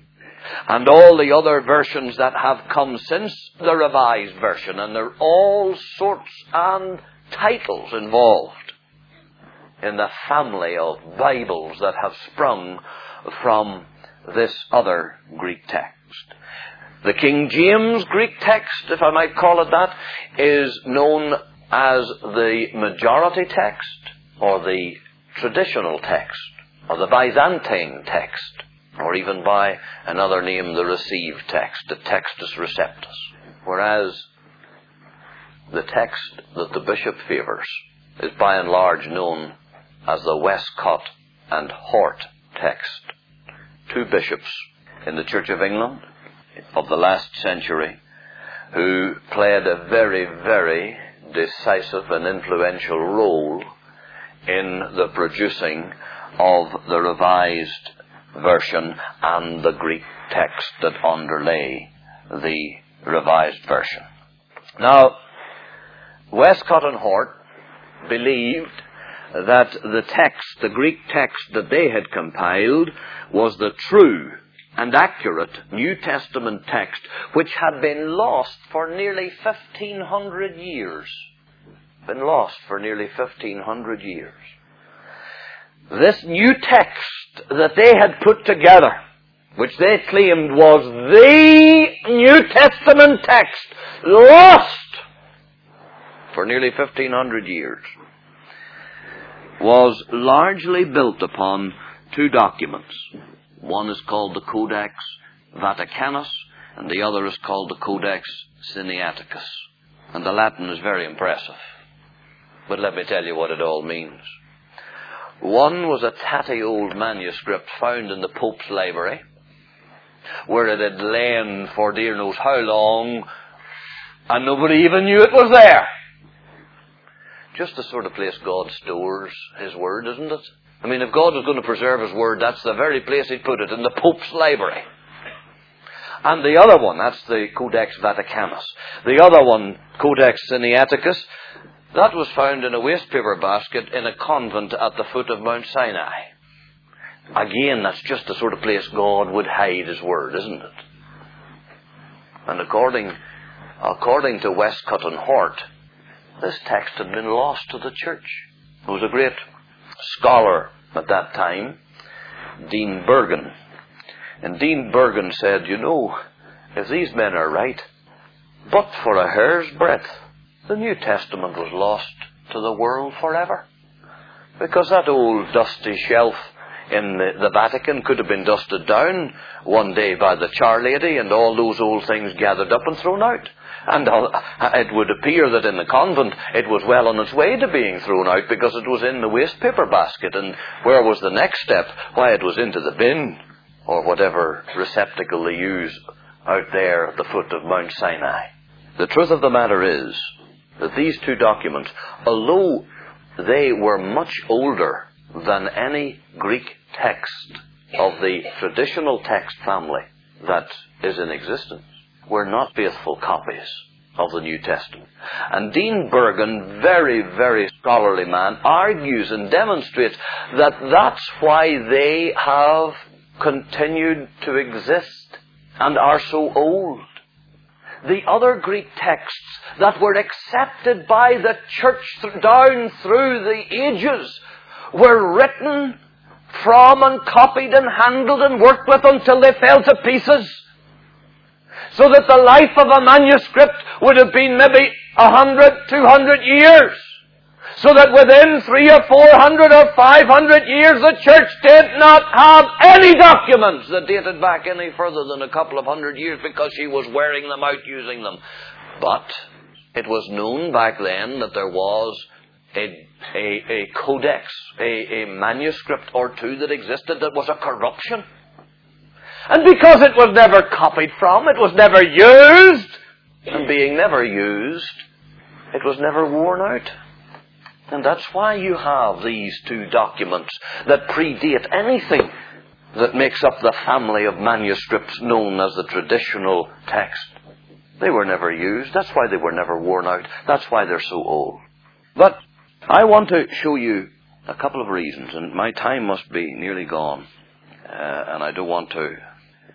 and all the other versions that have come since the Revised Version, and there are all sorts and titles involved in the family of Bibles that have sprung from this other Greek text. The King James Greek text, if I might call it that, is known as the majority text, or the traditional text, or the Byzantine text, or even by another name, the received text, the Textus Receptus. Whereas the text that the bishop favours is by and large known as the Westcott and Hort text. Two bishops in the Church of England of the last century who played a very, very decisive and influential role in the producing of the Revised Version and the Greek text that underlay the Revised Version. Now, Westcott and Hort believed that the text, the Greek text that they had compiled, was the true and accurate New Testament text, which had been lost for nearly fifteen hundred years. Been lost for nearly fifteen hundred years. This new text that they had put together, which they claimed was the New Testament text, lost for nearly fifteen hundred years, was largely built upon two documents. One is called the Codex Vaticanus, and the other is called the Codex Sinaiticus. And the Latin is very impressive. But let me tell you what it all means. One was a tatty old manuscript found in the Pope's library, where it had lain for dear knows how long, and nobody even knew it was there. Just the sort of place God stores His Word, isn't it? I mean, if God was going to preserve His Word, that's the very place He'd put it, in the Pope's library. And the other one, that's the Codex Vaticanus. The other one, Codex Sinaiticus, that was found in a wastepaper basket in a convent at the foot of Mount Sinai. Again, that's just the sort of place God would hide His Word, isn't it? And according, according to Westcott and Hort, this text had been lost to the church. There was a great scholar at that time, Dean Bergen. And Dean Bergen said, you know, if these men are right, but for a hair's breadth, the New Testament was lost to the world forever. Because that old dusty shelf in the, the Vatican could have been dusted down one day by the char lady, and all those old things gathered up and thrown out. And it would appear that in the convent it was well on its way to being thrown out, because it was in the wastepaper basket. And where was the next step? Why, it was into the bin, or whatever receptacle they use out there at the foot of Mount Sinai. The truth of the matter is that these two documents, although they were much older than any Greek text of the traditional text family that is in existence, were not faithful copies of the New Testament. And Dean Bergen, very, very scholarly man, argues and demonstrates that that's why they have continued to exist and are so old. The other Greek texts that were accepted by the church down through the ages were written from and copied and handled and worked with until they fell to pieces. So that the life of a manuscript would have been maybe a hundred, two hundred years. So that within three or four hundred or five hundred years the church did not have any documents that dated back any further than a couple of hundred years, because she was wearing them out using them. But it was known back then that there was a, a, a codex, a, a manuscript or two that existed that was a corruption. And because it was never copied from, it was never used, and being never used, it was never worn out. And that's why you have these two documents that predate anything that makes up the family of manuscripts known as the traditional text. They were never used. That's why they were never worn out. That's why they're so old. But I want to show you a couple of reasons, and my time must be nearly gone, uh, and I don't want to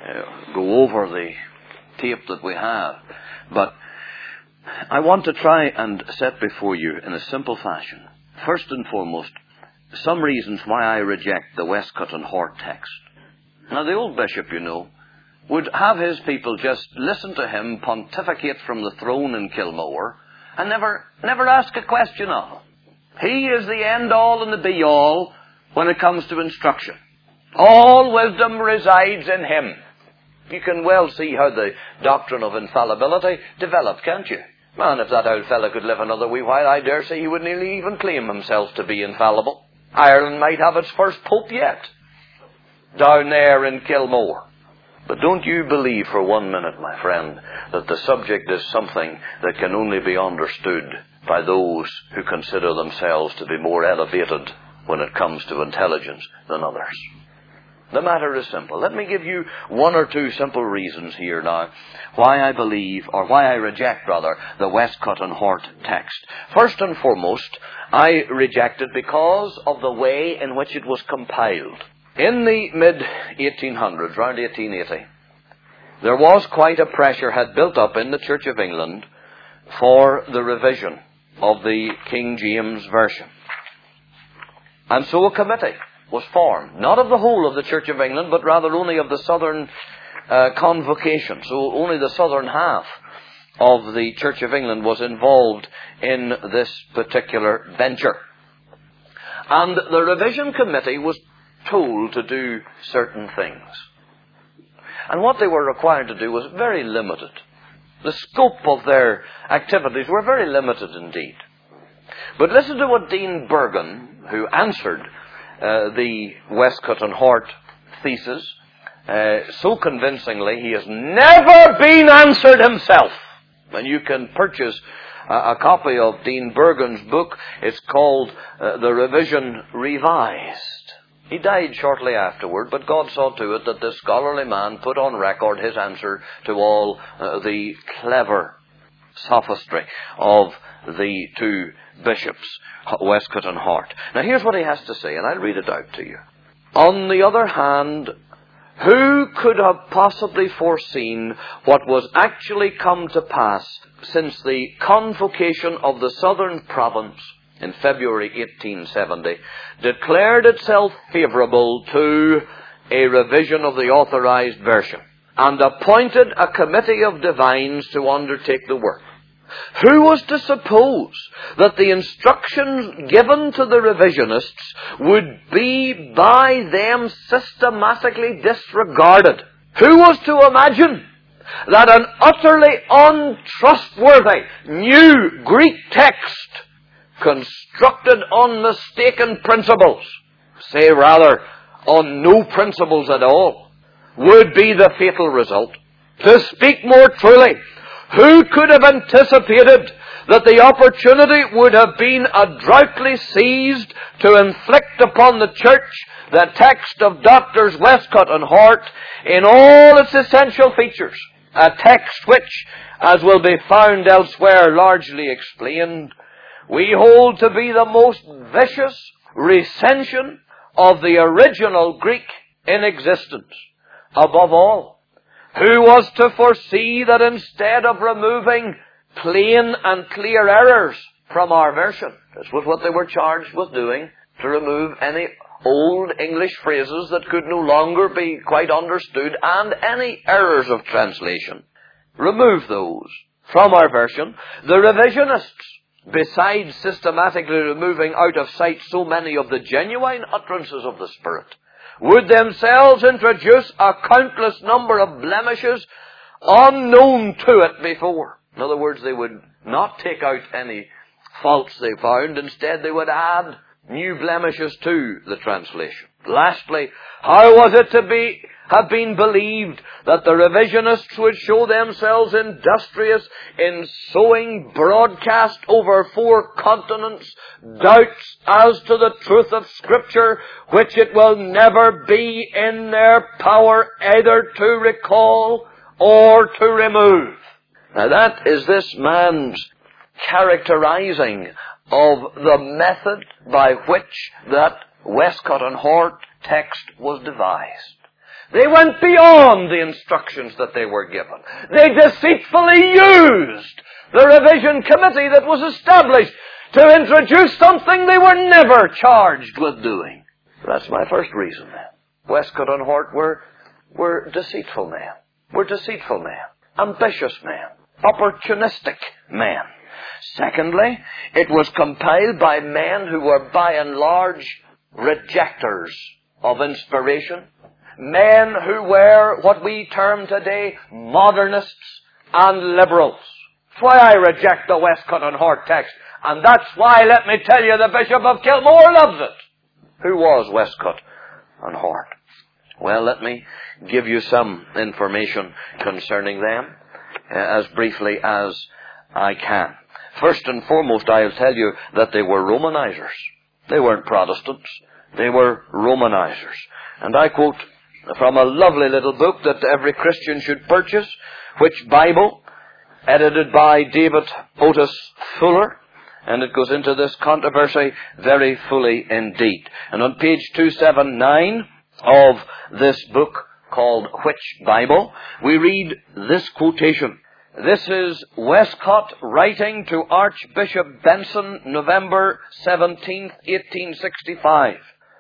uh, go over the tape that we have. But I want to try and set before you in a simple fashion, first and foremost, some reasons why I reject the Westcott and Hort text. Now, the old bishop, you know, would have his people just listen to him pontificate from the throne in Kilmore and never, never ask a question of him. He is the end-all and the be-all when it comes to instruction. All wisdom resides in him. You can well see how the doctrine of infallibility developed, can't you? Man, if that old fella could live another wee while, I dare say he would nearly even claim himself to be infallible. Ireland might have its first pope yet, down there in Kilmore. But don't you believe for one minute, my friend, that the subject is something that can only be understood by those who consider themselves to be more elevated when it comes to intelligence than others. The matter is simple. Let me give you one or two simple reasons here now why I believe, or why I reject, rather, the Westcott and Hort text. First and foremost, I reject it because of the way in which it was compiled. In the mid eighteen hundreds, around eighteen eighty, there was quite a pressure had built up in the Church of England for the revision of the King James Version. And so a committee was formed, not of the whole of the Church of England, but rather only of the southern uh, convocation. So only the southern half of the Church of England was involved in this particular venture. And the revision committee was told to do certain things. And what they were required to do was very limited. The scope of their activities were very limited indeed. But listen to what Dean Bergen, who answered uh, the Westcott and Hort thesis uh, so convincingly, he has never been answered himself. And you can purchase a, a copy of Dean Bergen's book. It's called uh, The Revision Revised. He died shortly afterward, but God saw to it that this scholarly man put on record his answer to all uh, the clever sophistry of the two bishops, Westcott and Hort. Now here's what he has to say, and I'll read it out to you. On the other hand, who could have possibly foreseen what was actually come to pass since the convocation of the Southern Province in February eighteen seventy declared itself favourable to a revision of the authorised version and appointed a committee of divines to undertake the work? Who was to suppose that the instructions given to the revisionists would be by them systematically disregarded? Who was to imagine that an utterly untrustworthy new Greek text constructed on mistaken principles, say rather on no principles at all, would be the fatal result? To speak more truly, who could have anticipated that the opportunity would have been adroitly seized to inflict upon the Church the text of Doctors Westcott and Hort in all its essential features, a text which, as will be found elsewhere largely explained, we hold to be the most vicious recension of the original Greek in existence? Above all, who was to foresee that instead of removing plain and clear errors from our version, this was what they were charged with doing, to remove any old English phrases that could no longer be quite understood and any errors of translation, remove those from our version, the revisionists, besides systematically removing out of sight so many of the genuine utterances of the Spirit, would themselves introduce a countless number of blemishes unknown to it before. In other words, they would not take out any faults they found. Instead, they would add new blemishes to the translation. Lastly, how was it to be have been believed that the revisionists would show themselves industrious in sowing broadcast over four continents doubts as to the truth of Scripture, which it will never be in their power either to recall or to remove? Now that is this man's characterizing of the method by which that Westcott and Hort text was devised. They went beyond the instructions that they were given. They deceitfully used the revision committee that was established to introduce something they were never charged with doing. That's my first reason then. Westcott and Hort were, were deceitful men. Were deceitful men. Ambitious men. Opportunistic men. Secondly, it was compiled by men who were by and large rejectors of inspiration. Men who were what we term today modernists and liberals. That's why I reject the Westcott and Hort text. And that's why, let me tell you, the Bishop of Kilmore loves it. Who was Westcott and Hort? Well, let me give you some information concerning them, uh, as briefly as I can. First and foremost, I'll tell you that they were Romanizers. They weren't Protestants. They were Romanizers. And I quote from a lovely little book that every Christian should purchase, Which Bible, edited by David Otis Fuller. And it goes into this controversy very fully indeed. And on page two seventy-nine of this book called Which Bible, we read this quotation. This is Westcott writing to Archbishop Benson, November seventeenth, eighteen sixty-five.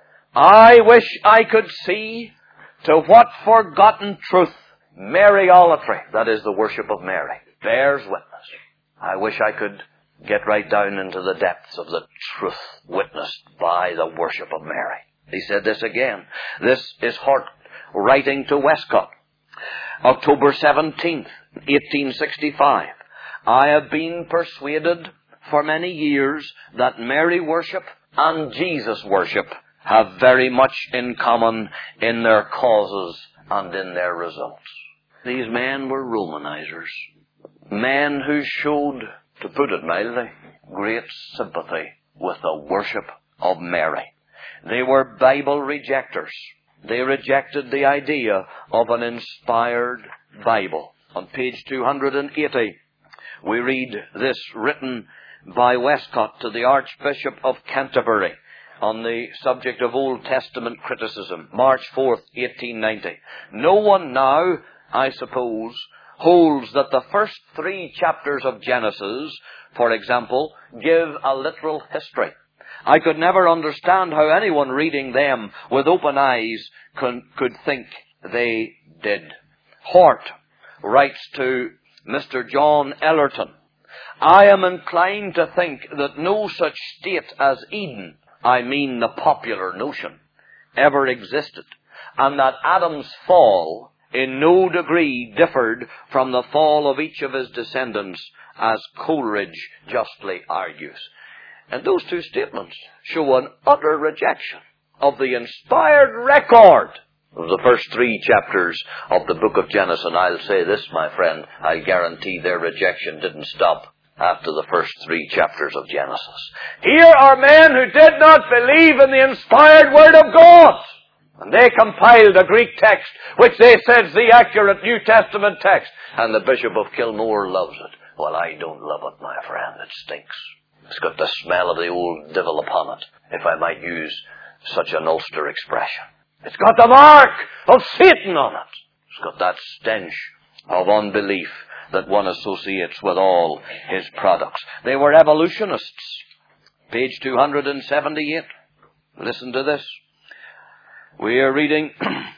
I wish I could see to what forgotten truth Mariolatry, that is the worship of Mary, bears witness. I wish I could get right down into the depths of the truth witnessed by the worship of Mary. He said this again. This is Hort writing to Westcott. October seventeenth, eighteen sixty-five. I have been persuaded for many years that Mary worship and Jesus worship have very much in common in their causes and in their results. These men were Romanizers. Men who showed, to put it mildly, great sympathy with the worship of Mary. They were Bible rejectors. They rejected the idea of an inspired Bible. On page two eighty, we read this written by Westcott to the Archbishop of Canterbury on the subject of Old Testament criticism, March fourth, eighteen ninety. No one now, I suppose, holds that the first three chapters of Genesis, for example, give a literal history. I could never understand how anyone reading them with open eyes could, could think they did. Hort writes to Mister John Ellerton, I am inclined to think that no such state as Eden, I mean the popular notion, ever existed, and that Adam's fall in no degree differed from the fall of each of his descendants, as Coleridge justly argues. And those two statements show an utter rejection of the inspired record of the first three chapters of the book of Genesis. And I'll say this, my friend, I guarantee their rejection didn't stop after the first three chapters of Genesis. Here are men who did not believe in the inspired Word of God. And they compiled a Greek text, which they said is the accurate New Testament text. And the Bishop of Kilmore loves it. Well, I don't love it, my friend. It stinks. It's got the smell of the old devil upon it, if I might use such an Ulster expression. It's got the mark of Satan on it. It's got that stench of unbelief that one associates with all his products. They were evolutionists. Page two seventy-eight. Listen to this. We are reading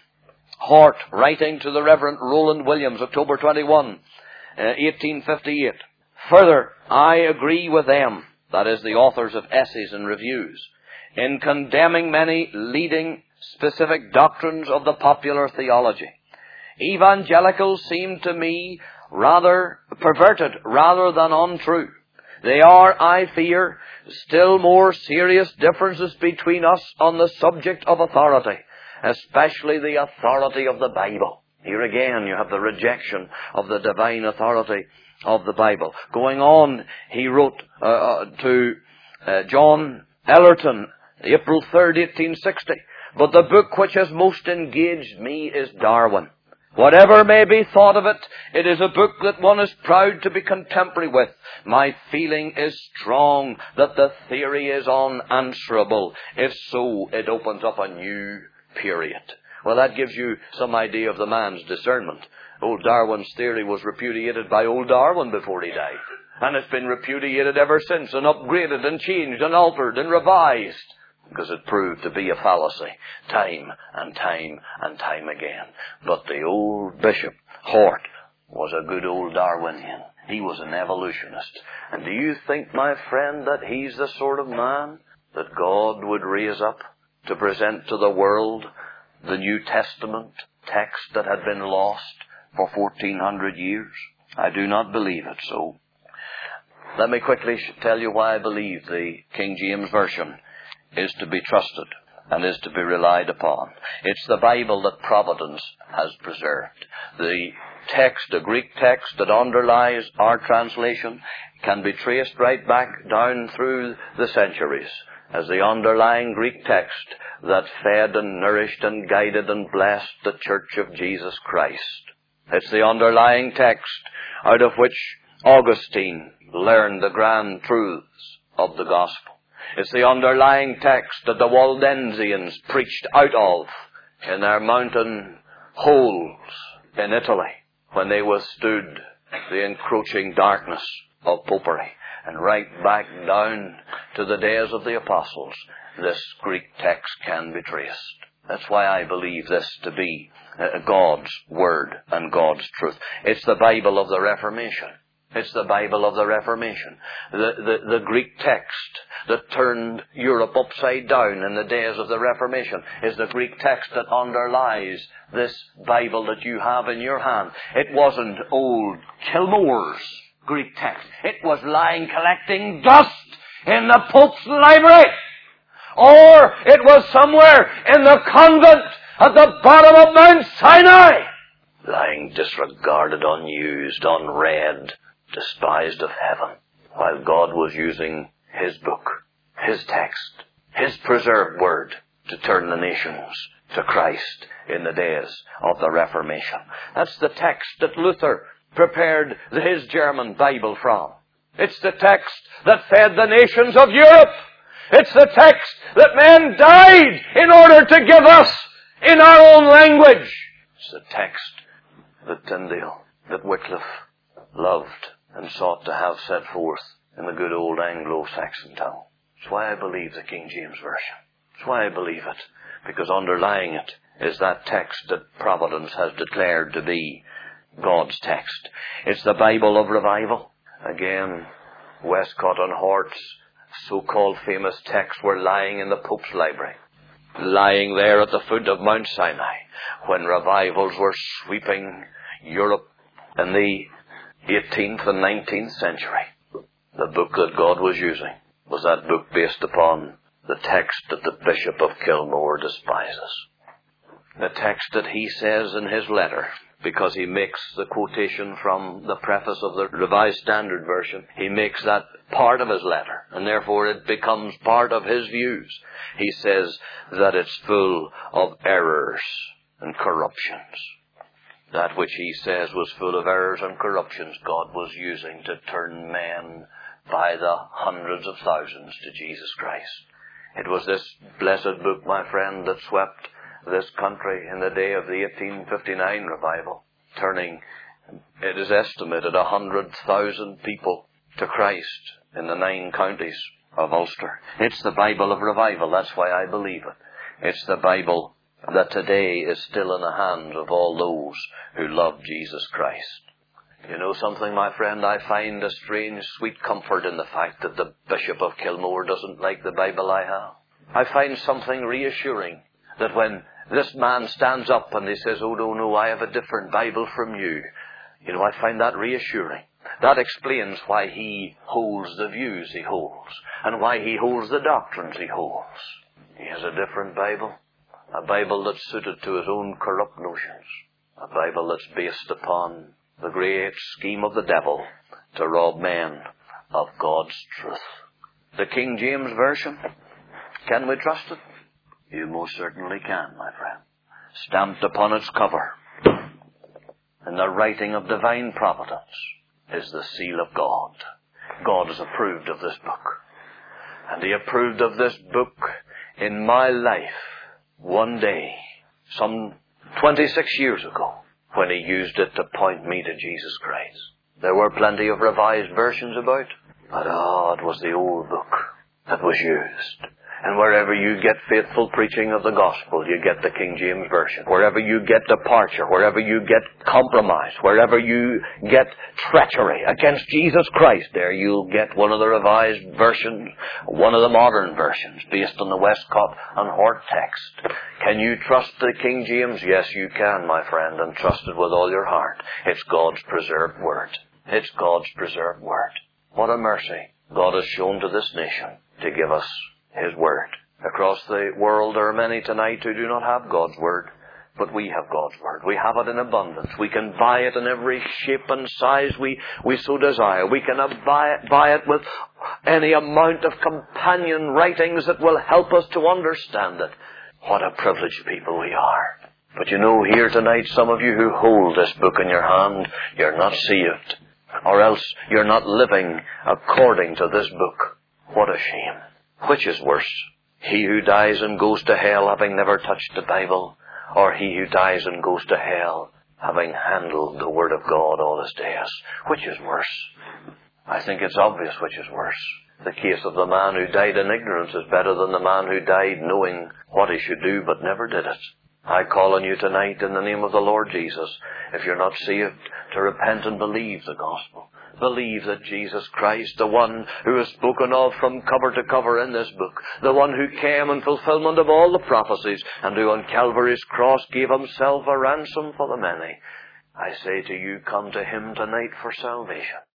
Hort writing to the Reverend Roland Williams, October twenty-first, eighteen fifty-eight. Further, I agree with them, that is, the authors of essays and reviews, in condemning many leading specific doctrines of the popular theology. Evangelicals seem to me rather perverted rather than untrue. They are, I fear, still more serious differences between us on the subject of authority, especially the authority of the Bible. Here again you have the rejection of the divine authority of the Bible. Going on, he wrote uh, uh, to uh, John Ellerton, April third, eighteen sixty, but the book which has most engaged me is Darwin. Whatever may be thought of it, it is a book that one is proud to be contemporary with. My feeling is strong that the theory is unanswerable. If so, it opens up a new period. Well, that gives you some idea of the man's discernment. Old Darwin's theory was repudiated by old Darwin before he died. And it's been repudiated ever since, and upgraded and changed and altered and revised, because it proved to be a fallacy time and time and time again. But the old Bishop Hort was a good old Darwinian. He was an evolutionist. And do you think, my friend, that he's the sort of man that God would raise up to present to the world the New Testament text that had been lost for fourteen hundred years? I do not believe it so. Let me quickly tell you why I believe the King James Version is to be trusted and is to be relied upon. It's the Bible that Providence has preserved. The text, the Greek text that underlies our translation, can be traced right back down through the centuries as the underlying Greek text that fed and nourished and guided and blessed the Church of Jesus Christ. It's the underlying text out of which Augustine learned the grand truths of the gospel. It's the underlying text that the Waldensians preached out of in their mountain holes in Italy when they withstood the encroaching darkness of popery. And right back down to the days of the apostles, this Greek text can be traced. That's why I believe this to be God's Word and God's truth. It's the Bible of the Reformation. It's the Bible of the Reformation. The, the, the Greek text that turned Europe upside down in the days of the Reformation is the Greek text that underlies this Bible that you have in your hand. It wasn't old Kilmore's Greek text. It was lying collecting dust in the Pope's library. Or it was somewhere in the convent at the bottom of Mount Sinai, lying disregarded, unused, unread, despised of heaven, while God was using His book, His text, His preserved Word to turn the nations to Christ in the days of the Reformation. That's the text that Luther prepared his German Bible from. It's the text that fed the nations of Europe. It's the text that men died in order to give us in our own language. It's the text that Tyndale, that Wycliffe loved and sought to have set forth in the good old Anglo-Saxon tongue. That's why I believe the King James Version. That's why I believe it. Because underlying it is that text that Providence has declared to be God's text. It's the Bible of revival. Again, Westcott and Hort's so-called famous texts were lying in the Pope's library, lying there at the foot of Mount Sinai when revivals were sweeping Europe in the eighteenth and nineteenth century. The book that God was using was that book based upon the text that the Bishop of Kilmore despises. The text that he says in his letter, because he makes the quotation from the preface of the Revised Standard Version, he makes that part of his letter, and therefore it becomes part of his views. He says that it's full of errors and corruptions. That which he says was full of errors and corruptions, God was using to turn men by the hundreds of thousands to Jesus Christ. It was this blessed book, my friend, that swept this country in the day of the eighteen fifty-nine revival, turning, it is estimated, a hundred thousand people to Christ in the nine counties of Ulster. It's the Bible of revival. That's why I believe it. It's the Bible that today is still in the hands of all those who love Jesus Christ. You know something, my friend? I find a strange, sweet comfort in the fact that the Bishop of Kilmore doesn't like the Bible I have. I find something reassuring that when this man stands up and he says, "Oh, no, no, I have a different Bible from you," you know, I find that reassuring. That explains why he holds the views he holds and why he holds the doctrines he holds. He has a different Bible, a Bible that's suited to his own corrupt notions, a Bible that's based upon the great scheme of the devil to rob men of God's truth. The King James Version, can we trust it? You most certainly can, my friend. Stamped upon its cover, in the writing of divine providence, is the seal of God. God has approved of this book. And He approved of this book in my life one day some twenty-six years ago when he used it to point me to Jesus Christ. There were plenty of revised versions about, but oh, it was the old book that was used. And wherever you get faithful preaching of the gospel, you get the King James Version. Wherever you get departure, wherever you get compromise, wherever you get treachery against Jesus Christ, there you'll get one of the revised versions, one of the modern versions, based on the Westcott and Hort text. Can you trust the King James? Yes, you can, my friend, and trust it with all your heart. It's God's preserved word. It's God's preserved word. What a mercy God has shown to this nation to give us His Word. Across the world there are many tonight who do not have God's Word, but we have God's Word. We have it in abundance. We can buy it in every shape and size we, we so desire. We can buy it, buy it with any amount of companion writings that will help us to understand it. What a privileged people we are. But you know, here tonight, some of you who hold this book in your hand, you're not saved. Or else you're not living according to this book. What a shame. Which is worse? He who dies and goes to hell having never touched the Bible, or he who dies and goes to hell having handled the Word of God all his days? Which is worse? I think it's obvious which is worse. The case of the man who died in ignorance is better than the man who died knowing what he should do but never did it. I call on you tonight in the name of the Lord Jesus, if you're not saved, to repent and believe the gospel. Believe that Jesus Christ, the one who is spoken of from cover to cover in this book, the one who came in fulfillment of all the prophecies, and who on Calvary's cross gave himself a ransom for the many. I say to you, come to him tonight for salvation.